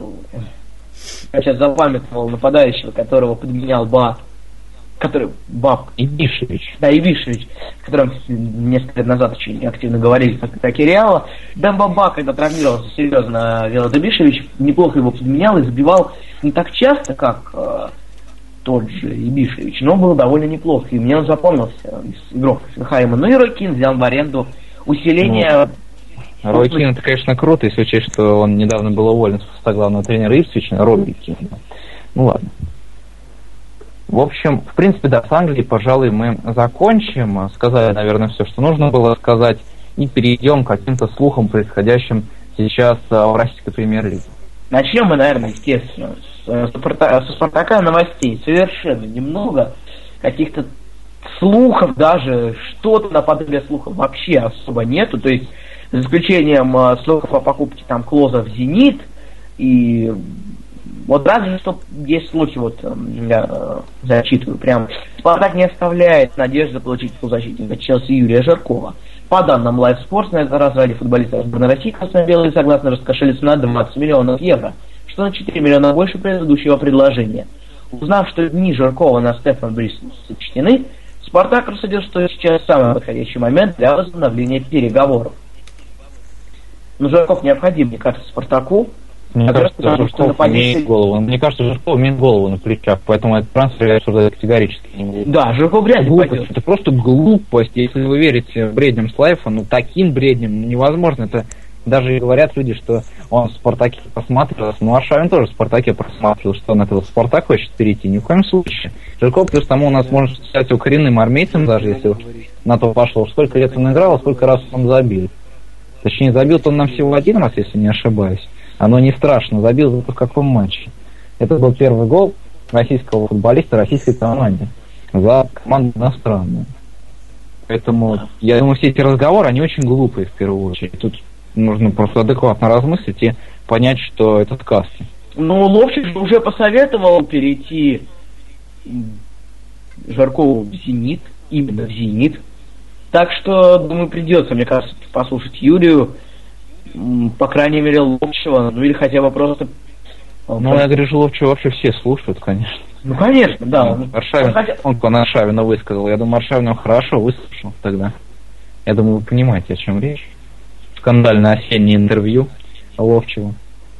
Я сейчас запамятовал нападающего, которого подменял Ба, который...
Ибишевич.
Да, Ибишевич, о котором несколько лет назад очень активно говорили в атаке Реала. Демба Ба, когда травмировался серьезно, Велод Ибишевич неплохо его подменял и забивал не так часто, как тот же Ибишевич, но было довольно неплохо. И мне он запомнился из игрок Хайма. Ну и Рой Кин взял в аренду усиление...
Рой Кин, это, конечно, круто, если учесть, что он недавно был уволен с поста главного тренера Ипсвича, Робби Кин. Ну ладно. В общем, в принципе, да, с Англией, пожалуй, мы закончим. Сказали, наверное, все, что нужно было сказать, и перейдем к каким-то слухам, происходящим сейчас в российской премьер-лиге.
Начнем мы, наверное, естественно, со Спартака новостей. Совершенно немного. Каких-то слухов даже, что-то наподобие слухов вообще особо нету. То есть, за исключением слухов о покупке там Клоза в «Зенит», и вот разве что есть слухи, вот я зачитываю прямо. Спартак не оставляет надежды получить полузащитника Челси Юрия Жиркова. По данным Live Sports, на этот раз ради футболистов сборной России красно-белые согласны раскошелиться на 20 миллионов евро, что на 4 миллиона больше предыдущего предложения. Узнав, что дни Жиркова на Стефан Брис сочтены, Спартак рассудил, что сейчас самый подходящий момент для возобновления переговоров. Но Жирков необходим, мне кажется, Спартаку.
Мне кажется, Жирков имеет голову на плечах, поэтому этот трансфер я обсуждать категорически не буду.
Да, Жирков вряд ли пойдет.
Это просто глупость, если вы верите бредням Слайфа, таким бредням невозможно. Это даже и говорят люди, что он в «Спартаке» посматривался, Аршавин тоже в «Спартаке» просматривал, что он этого в «Спартак» хочет перейти. Ни в коем случае. Жирков плюс тому у нас может стать коренным армейцем, даже если на то пошло. Сколько лет он играл, сколько раз он забил. Точнее, забил-то он нам всего один раз, если не ошибаюсь. Оно не страшно, забил только в каком матче. Это был первый гол российского футболиста российской команде за команду иностранную. Поэтому, я думаю, все эти разговоры, они очень глупые в первую очередь. Тут нужно просто адекватно размыслить и понять, что это сказки.
Ловчик же уже посоветовал перейти Жаркову в «Зенит», именно в «Зенит». Так что, думаю, придется, мне кажется, послушать Юрию, по крайней мере, Ловчева, или хотя бы просто...
я говорю, что Ловчева вообще все слушают, конечно.
Конечно, да.
Он по Аршавину высказал. Я думаю, Аршавин хорошо выслушал тогда. Я думаю, вы понимаете, о чем речь. Скандальное осеннее интервью Ловчева,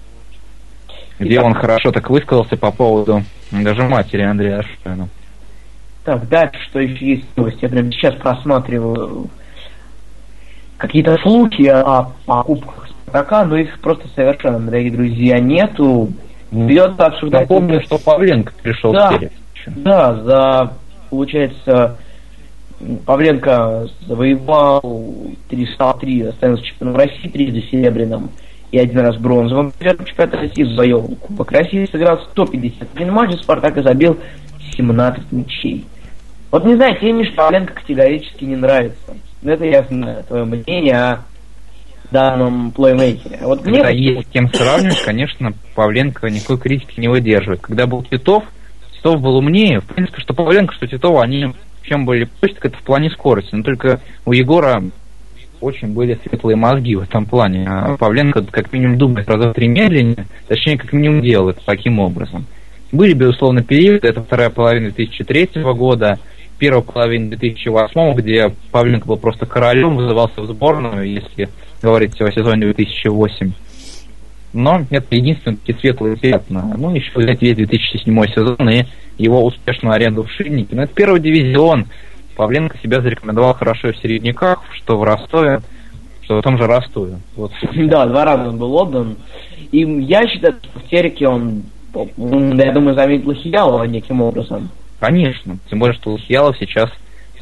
где он хорошо так высказался по поводу даже матери Андрея Аршавина.
Так, дальше, что еще есть новости? Я прямо сейчас просматриваю какие-то слухи о покупках Спартака, но их просто совершенно, дорогие друзья, нету. Придется обсуждать...
Напомню, что Павленко пришел в Перец.
Да, получается, Павленко завоевал 303, становился чемпионом России, 3 серебряным и 1 раз бронзовым. Чемпионат России завоевал Кубок России, сыграл 151 матч, Спартак и забил 17 мячей. Вот не знаю, тебе, Миш, Павленко категорически не нравится. Это я знаю, твое мнение о данном плеймейкере. Вот
когда есть с кем сравнивать, конечно, Павленко никакой критики не выдерживает. Когда был Титов был умнее. В принципе, что Павленко, что Титова, они чем были проще, так это в плане скорости. Но только у Егора очень были светлые мозги в этом плане. А Павленко как минимум думает раза в 3 медленнее, точнее, как минимум делал это таким образом. Были, безусловно, периоды, это вторая половина 2003 года, первая половина 2008, где Павленко был просто королем, вызывался в сборную, если говорить о сезоне 2008. Но это единственные такие светлые пятна. Еще взять весь 2007 сезон и его успешную аренду в Шиннике. Но это первый дивизион. Павленко себя зарекомендовал хорошо и в середняках, что в Ростове, что в том же Ростове. Вот.
Да, 2 раза он был отдан. И я считаю, что в Тереке он, я думаю, заметил Лохиялова неким образом.
Конечно. Тем более, что Лохиялов сейчас в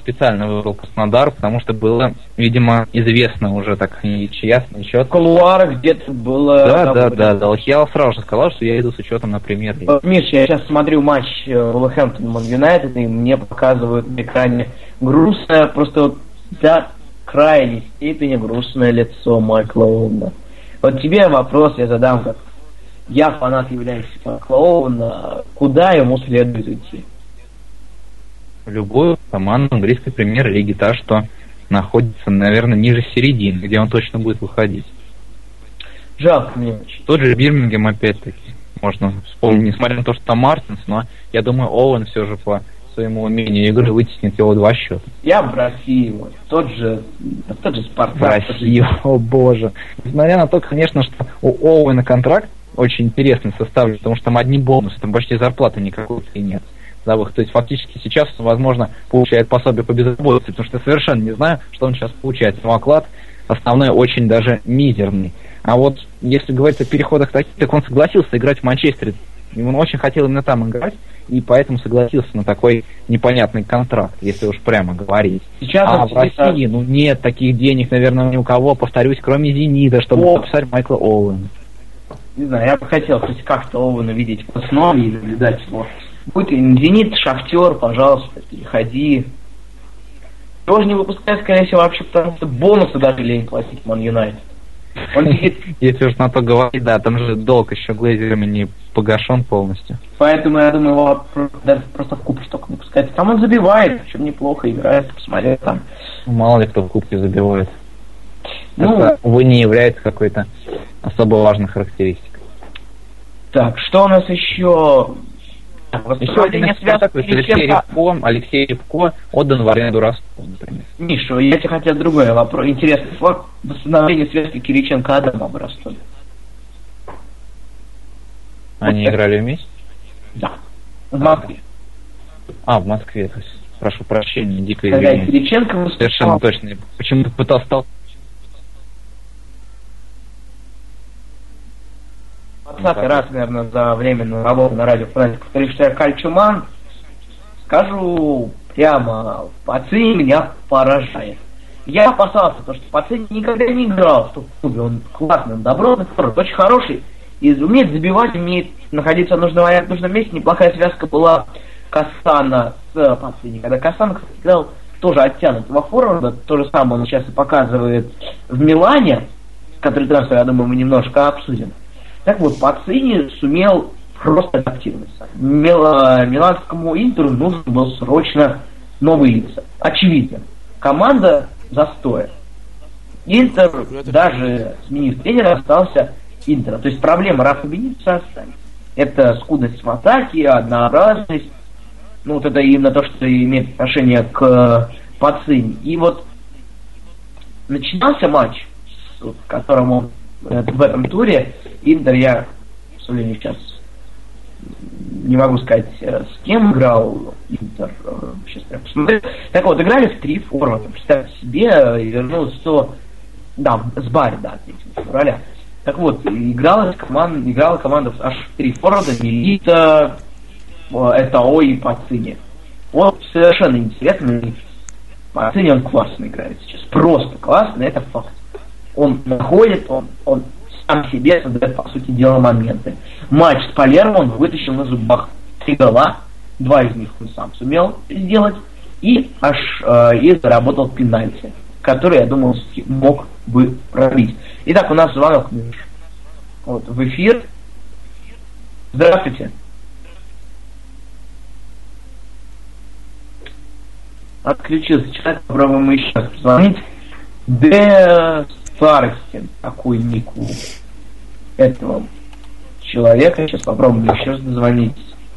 специально выбрал Краснодар, потому что было, видимо, известно уже так ясный счет.
В кулуарах где-то было...
Да. Я сразу же сказал, что я иду с учетом на премьер-лигу.
Миш, я сейчас смотрю матч Вулверхэмптон Юнайтед, и мне показывают на экране грустное, просто вот до крайней степени грустное лицо Майкла Оуэна. Вот тебе вопрос я задам, как я фанат, являюсь Майкла Оуэна, куда ему следует идти?
Любую команду английской премьер-лиги, та, что находится, наверное, ниже середины, где он точно будет выходить.
Жалко мне очень.
Тот же Бирмингем, опять-таки, можно вспомнить, несмотря на то, что там Мартинс, но я думаю, Оуэн все же по своему умению игры вытеснит его 2 счета.
Я в России, тот же Спартак.
В России, о боже. Несмотря на то, конечно, что у Оуэна контракт очень интересный составлен, потому что там одни бонусы, там почти зарплаты никакой и нет. То есть фактически сейчас, возможно, получает пособие по безработице, потому что я совершенно не знаю, что он сейчас получает. Но оклад основной очень даже мизерный. А вот если говорить о переходах таких, так он согласился играть в Манчестере. Он очень хотел именно там играть, и поэтому согласился на такой непонятный контракт, если уж прямо говорить. Сейчас в России, нет таких денег, наверное, ни у кого, повторюсь, кроме «Зенита», чтобы подписать Майкла Оуэна.
Не знаю, я бы хотел хоть как-то Оуэна видеть в основе и наблюдать его. Будь «Зенит», «Шахтер», пожалуйста, переходи. Тоже не выпускай, скорее всего, вообще, потому что бонусы даже лень платить Ман Юнайтед.
Если уж на то говорить, да, там же долг еще глейзерами не погашен полностью.
Поэтому я думаю, его даже просто в кубке только не пускать. Там он забивает, причем неплохо играет, посмотри там.
Мало ли кто в кубке забивает. Это, увы, не является какой-то особо важной характеристикой.
Так, что у нас еще?
Еще один Алексей Рябко отдан в аренду Ростову, например.
Миша, я тебе хотел другой вопрос. Интересный факт. Восстановление связи Кириченко Адама в Ростове.
Они играли вместе?
Да. В Москве.
В Москве. То есть, прошу прощения, дико извиняюсь.
Кириченко выступал.
Совершенно точно. Почему-то пытался стал.
Раз, наверное, за временную работу на радио Фанатик повторю, что я кальчуман. Скажу прямо, Пацини меня поражает. Я опасался, что Пацини никогда не играл в топ-клубе. Он классный, он добротный, очень хороший. И умеет забивать, умеет находиться в нужном месте. Неплохая связка была Кассана с Пацини. Когда Кассан, кстати, играл тоже оттянутого форварда, то же самое он сейчас и показывает в Милане, который трансфер, я думаю, мы немножко обсудим. Так вот, Пацини сумел просто адаптироваться. Миланскому Интеру нужен был срочно новые лица. Очевидно. Команда застоя. Интер, даже сменив тренера, остался Интером. То есть проблема Рафа Бенитеса осталась. Это скудность в атаке, однообразность. Вот это именно то, что имеет отношение к Пацини. И вот начинался матч, в котором он в этом туре Интер, я, к сожалению, сейчас не могу сказать, с кем играл Интер. Сейчас я посмотрю. Так вот, играли в 3 форварда. Представьте себе, и вернулось 100... Да, с Барри, да, 3 февраля. Так вот, играла команда аж 3 форварда, Милита, Этао и Пацини. Вот совершенно интересно. Пацини, он классно играет сейчас. Просто классно, это факт. Он находит, он сам себе создает, по сути дела, моменты. Матч с Палермо он вытащил на зубах 3 гола, 2 из них он сам сумел сделать, и заработал пенальти, который, я думал, мог бы пробить. Итак, у нас звонок, Миш. Вот, в эфир. Здравствуйте. Отключился человек, попробуем еще раз позвонить. Старостин, такой ник у этого человека. Сейчас попробуем еще раз дозвонить.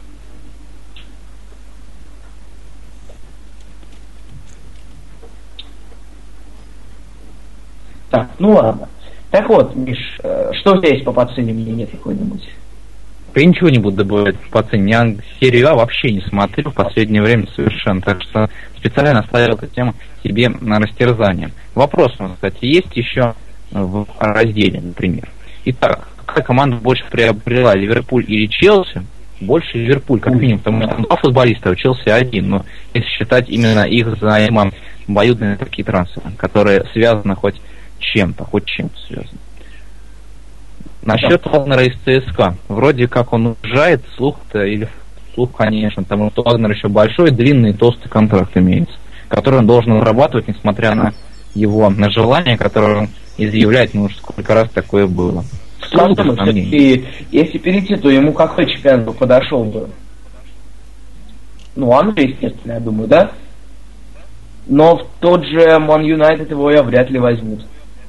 Так, ну ладно. Так вот, Миш, что у тебя есть по Пацини, мнение какое-нибудь?
Я ничего не буду добавлять по Пацини. Я серию А вообще не смотрел в последнее время совершенно. Так что специально оставил эту тему себе на растерзание. Вопрос, кстати, есть еще в разделе, например. Итак, какая команда больше приобрела, Ливерпуль или Челси? больше Ливерпуль, как минимум, потому что там 2 футболиста, у Челси 1, но если считать именно их взаимообоюдные такие трансферы, которые связаны хоть чем-то связаны. Насчет Вагнера из ЦСКА. Вроде как он уезжает, слух-то, или слух, конечно, потому что Вагнер еще большой, длинный, толстый контракт имеется, который он должен отрабатывать, несмотря на его желание, которое он изъявляет, ну, сколько раз такое было.
И если перейти, то ему какой чемпион бы подошел бы? Ну, Англия, естественно, я думаю, да? Но в тот же Ман Юнайтед его я вряд ли возьмут.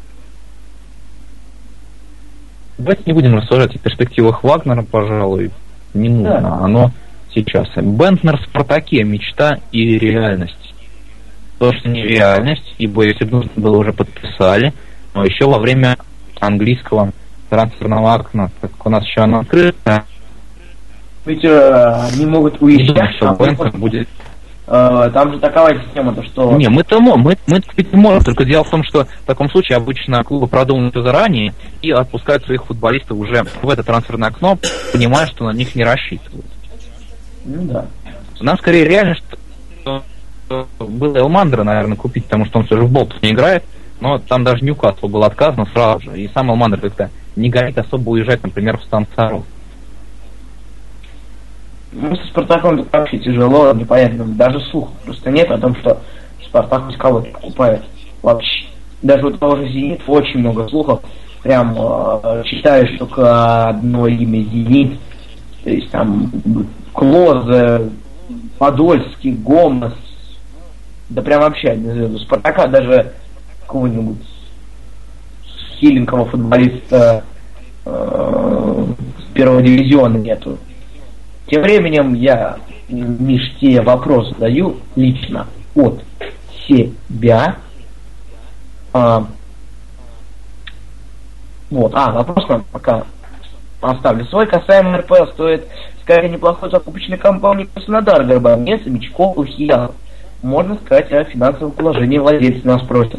Давайте не будем рассуждать о перспективах Вагнера, пожалуй, не нужно. Да. Оно сейчас. Бентнер в Спартаке, мечта и реальность. То, что не реальность, ибо если бы нужно было, уже подписали, но еще во время английского трансферного окна, так у нас еще оно открыто.
Ведь они могут уезжать,
что Бентнер будет...
Там же такая система, то что...
Не, мы можем, только дело в том, что в таком случае обычно клубы продумывают это заранее и отпускают своих футболистов уже в это трансферное окно, понимая, что на них не рассчитывают.
Ну да.
У нас скорее реально, что было Элмандера, наверное, купить, потому что он все же в Болтон не играет, но там даже Ньюкаслу было отказано сразу же, и сам Элмандер как-то не горит особо уезжать, например, в Сан-Саро.
Ну, со Спартаком вообще тяжело, непонятно. Даже слух просто нет о том, что Спартак хоть кого-то покупает. Вообще. Даже у того же Зенит очень много слухов. Прям читаешь только одно имя Зенит. То есть там Клозе, Подольский, Гомес. Да прям вообще одни звезды. У Спартака даже какого-нибудь хиленького футболиста первого дивизиона нету. Тем временем я, Миш, тебе вопрос задаю лично от себя. Вопрос нам пока оставлю свой. Касаемо РПЛ, стоит скорее неплохой закупочной компании Краснодар, Горбанец, Мечков, Ухиял. Можно сказать о финансовом положении владельцев, нас просят.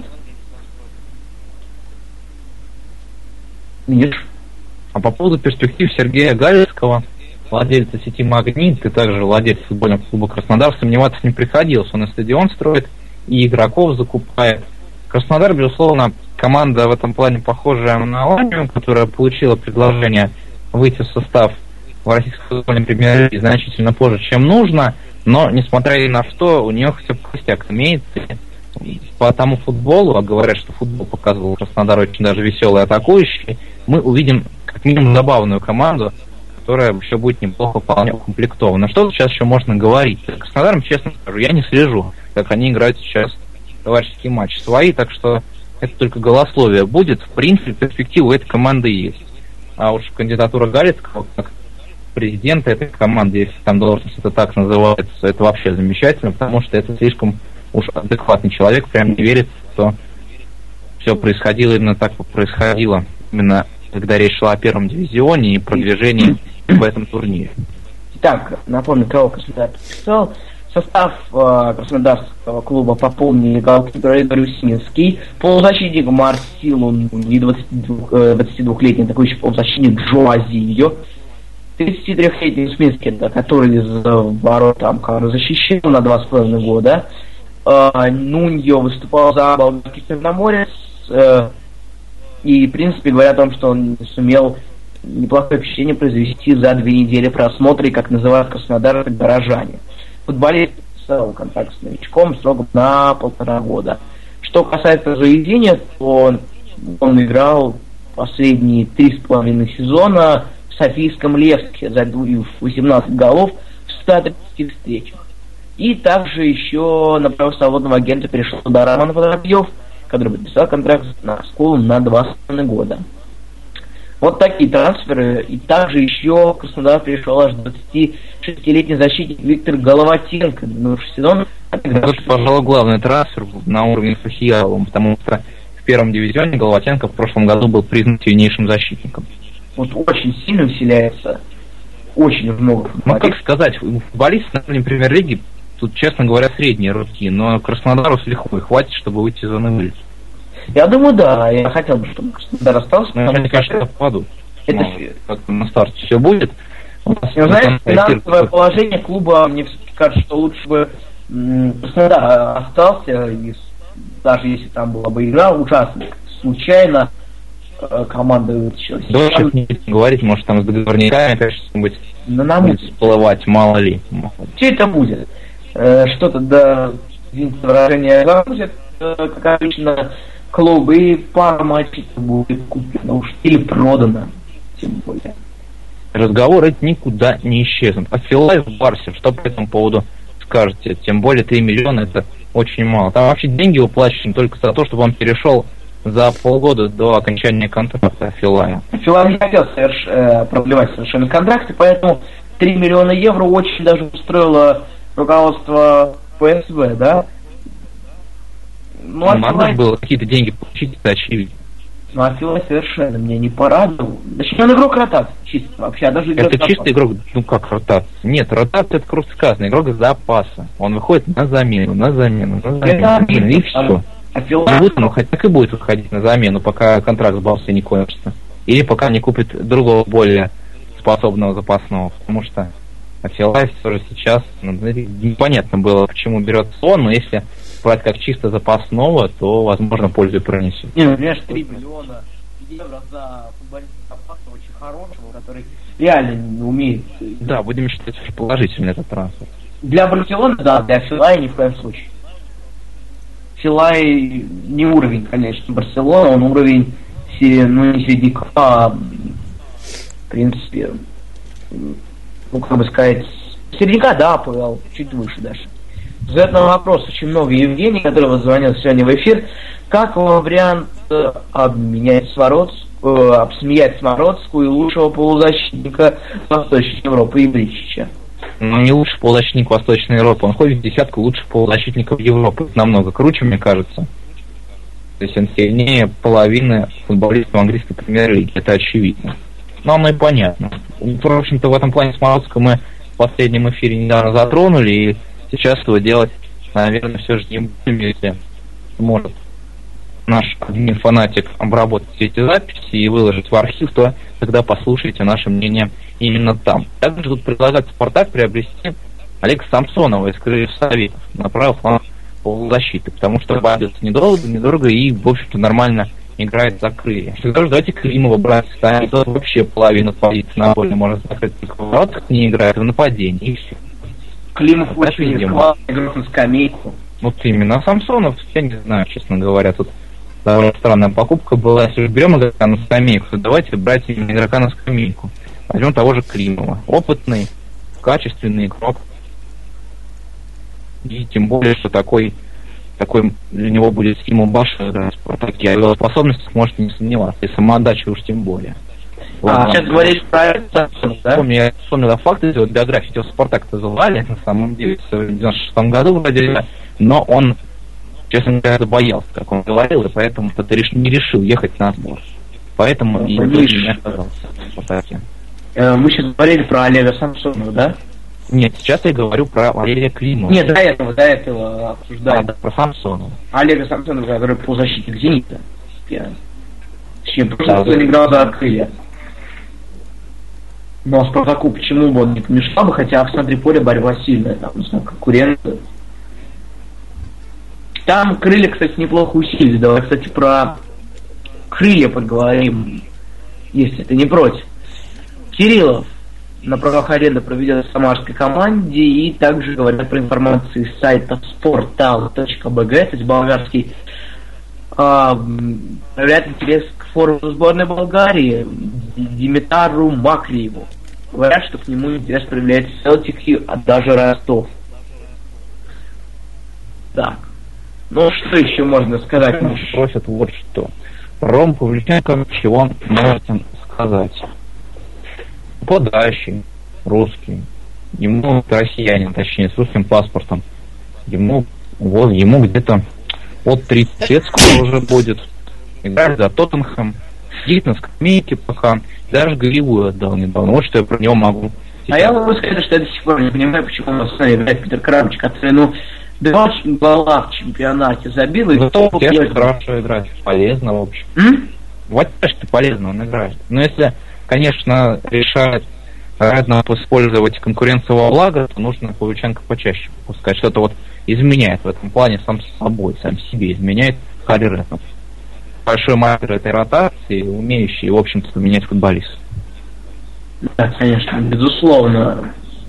Миш?
А по поводу перспектив Сергея Галицкого, владельца сети «Магнит» и также владельца футбольного клуба «Краснодар», сомневаться не приходилось. Он и стадион строит, и игроков закупает. Краснодар, безусловно, команда в этом плане похожая на Аланию, которая получила предложение выйти в состав в российской футбольной премьер-лиге значительно позже, чем нужно, но, несмотря ни на что, у нее хотя бы костяк имеется. По тому футболу, а говорят, что футбол показывал Краснодар очень даже веселый, атакующий, мы увидим как минимум забавную команду, которая еще будет неплохо вполне укомплектована. Что сейчас еще можно говорить? С Краснодаром, честно скажу, я не слежу, как они играют сейчас товарищеские матчи свои, так что это только голословие будет. В принципе, перспектива у этой команды есть. А уж кандидатура Галицкого как президента этой команды, если там должность это так называется, это вообще замечательно, потому что это слишком уж адекватный человек, прям не верит, что все происходило именно так, как происходило. Именно когда речь шла о первом дивизионе и продвижении в этом турнире.
Итак, напомню, кого Краснодар подписал. Состав краснодарского клуба пополнили голкипер Игорь Усинский, полузащитник Марсилу Нуни, 22-летний атакующий полузащитник Джоазиньо, 33-летний Усминский, который из ворот там защищал на 2,5 года. Нуньо выступал за болгарский Черноморец, и, в принципе, говоря о том, что он сумел неплохое впечатление произвести за 2 недели просмотра, и, как называют Краснодар, это горожане. Футболист подписал контракт с новичком сроком на 1,5 года. Что касается заведения, то он играл последние 3,5 сезона в Софийском Левске, забив 18 голов в 130 встречах. И также еще на право свободного агента перешел туда Роман Воробьев, который подписал контракт на школу на 2,5 года. Вот такие трансферы. И также еще в Краснодар пришел аж 26-летний защитник Виктор Головатенко. Минувший сезон.
Это, пожалуй, главный трансфер на уровне с Ухияловым, потому что в первом дивизионе Головатенко в прошлом году был признан сильнейшим защитником.
Вот очень сильно вселяется. Очень много футболистов.
Ну, как сказать, футболисты на уровне премьер-лиги тут, честно говоря, средние руки, но Краснодару с лихвой хватит, чтобы выйти из зоны вылета.
Я думаю, да. Я хотел бы, чтобы Краснодар остался.
Но они, конечно, попадут.
Это
как на старте все будет.
Знаете, финансовое положение клуба, мне все-таки кажется, что лучше бы Краснодар остался, даже если там была бы игра ужасная, случайно команда вытащилась.
Да вообще не говорить, может там с договорниками опять что-нибудь будет всплывать, мало ли.
Что это будет? Что-то, да, извините выражение, загрузят, как обычно, клубы, и пару матчей будет куплено уж или продано, тем более.
Разговоры никуда не исчезнут. А Филай в Барсе, что по этому поводу скажете? Тем более 3 миллиона это очень мало. Там вообще деньги уплачены только за то, чтобы он перешел за полгода до окончания контракта Филая.
Филай не хотел продлевать совершенно контракты, поэтому 3 миллиона евро очень даже устроило руководство ПСВ, да?
Надо было какие-то деньги получить, это очевидно.
Ну, а Филай совершенно меня не порадовал. Точнее, он игрок ротации, чисто вообще. Даже
это чистый игрок, ну как ротация? Нет, ротация это круто сказано, игрок запаса. Он выходит на замену, и все. Ну, хоть так и будет выходить на замену, пока контракт с Барсой не кончится. Или пока не купит другого, более способного запасного. Потому что Филай все же сейчас, непонятно было, почему берется он, но если брать как чисто запасного, то, возможно, пользу принесет.
Не, ну, понимаешь, 3 миллиона евро за футболиста запаса очень хорошего, который реально не умеет.
Да, будем считать положительный этот трансфер.
Для Барселоны, да, для Филая ни в коем случае. Филай не уровень, конечно, Барселона, он уровень, ну, не середняка, а, в принципе, ну, как бы сказать, середняка, да, ПЛ, чуть выше даже. Задает нам вопрос очень много Евгений, который вот звонил сегодня в эфир. Как вам вариант обсмеять Смородскую и лучшего полузащитника Восточной Европы Ибричича?
Ну, не лучший полузащитник Восточной Европы, он входит в десятку лучших полузащитников Европы. Намного круче, мне кажется. То есть он сильнее половины футболистов английской премьер-лиги, это очевидно. Но оно и понятно. В общем-то, в этом плане Смородского мы в последнем эфире недавно затронули, и сейчас его делать, наверное, все же не будем, если может наш админ фанатик обработать все эти записи и выложить в архив, то тогда послушайте наше мнение именно там. Также тут предлагают Спартак приобрести Олега Самсонова из Крыльев Советов на правый фланг полузащиты, потому что обойдется недорого и, в общем-то, нормально играет за крылья. Если даже давайте Климова брать, станет, то вообще половину позиций на поле может закрыть, только в воротах не играет, в нападении, и все.
Климов очень классный игрок на скамейку.
Вот именно. А Самсонов, я не знаю, честно говоря, тут довольно странная покупка была. Если берем игрока на скамейку, то давайте брать именно игрока на скамейку. Возьмем того же Климова. Опытный, качественный игрок. И тем более, что такой для него будет стимул большой играть в Спартаке. А его способностях можете не сомневаться. И самоотдача уж тем более.
Сейчас говоришь про Самсонов, да?
Я вспомнил факты из его биографии. Его Спартак-то звали, на самом деле, в 96 году вроде, но он, честно говоря, забоялся, как он говорил, и поэтому не решил ехать на сбор. Поэтому и не оказался в Спартаке.
Мы сейчас говорили про Олега Самсонова, да?
Нет, сейчас я говорю про Валерия Климова.
Нет, до этого обсуждаем.
Да, про Самсонова.
Олега Самсонова, который полузащитник «Зенита». Точнее, просто играл за крылья. Но Спартаку почему бы он не помешал бы, хотя в центре поля борьба сильная, там, конкуренция. Там крылья, кстати, неплохо усилили. Давай, кстати, про крылья поговорим, если ты не против. Кириллов на правах аренды проведет в самарской команде, и также говорят про информацию с сайта sportal.bg, то есть болгарский, проявляет интерес к форварду сборной Болгарии Димитару Макриеву. Говорят, что к нему интерес проявляет Селтик, а даже Ростов. Так. Ну, что еще можно сказать?
Просят вот что. Ром Павлюченко, чего можете сказать? Подающий, русский. Ему россиянин, точнее, с русским паспортом. Ему где-то от 30 лет скоро уже будет. Играет за Тоттенхэм. Сидит на скамейке пока. Даже голевую отдал недавно. Вот что я про него могу.
А я могу сказать, что я до сих пор не понимаю, почему у нас играет Питер Крамович, который, 2 гола в чемпионате забил. И
зато хорошо играть. Полезно, в общем. Вот что полезно он играет. Но если, конечно, решает вероятно, использовать конкуренцию во благо, то нужно Павлюченко почаще выпускать. Что-то вот изменяет в этом плане сам собой, сам себе изменяет Харри Редкнап. Большой мастер этой ротации, умеющий, в общем-то, менять футболистов.
Да, конечно, безусловно.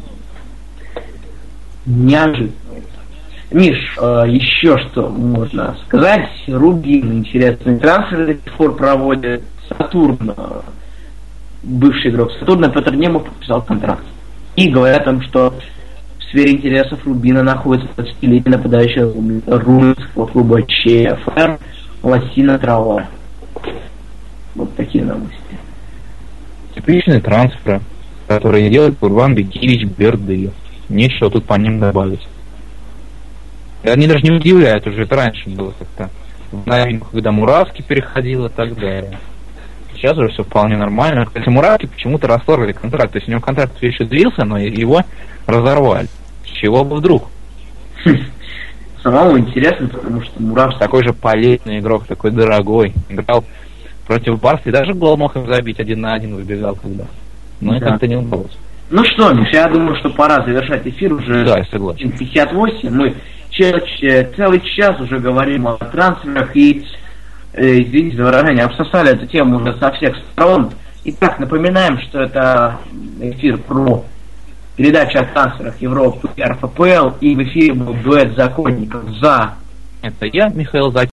Неожиданно. Миш, еще что можно сказать? Рубин интересный трансфер до сих пор проводит. Сатурн, бывший игрок Сатурна, Петр Немов подписал контракт. И говорят о том, что в сфере интересов Рубина находится 20-летний нападающий румынского клуба ЧФР Лассина Траоре. Вот такие новости.
Типичные трансферы, которые делает Курбан Бекиевич Бердыев. Нечего тут по ним добавить. И они даже не удивляют, уже это раньше было как-то в новинку, когда Муравский переходил и так далее. Сейчас уже все вполне нормально. Кстати, Муравский почему-то расторгли контракт. То есть у него контракт еще длился, но его разорвали. С чего бы вдруг?
Самому интересно, потому что Муравский...
Такой же полезный игрок, такой дорогой. Играл против Барса и даже гол мог им забить 1-1, выбегал когда. Но это как-то не удалось.
Ну что, Миш, я думаю, что пора завершать эфир уже.
Да, я согласен.
58. Мы целый час уже говорим о трансферах и, извините за выражение, обсосали эту тему уже со всех сторон. Итак, напоминаем, что это эфир про передачу о трансферах Европы и РФПЛ, и в эфире был дуэт законников за...
Это я, Михаил Закиров.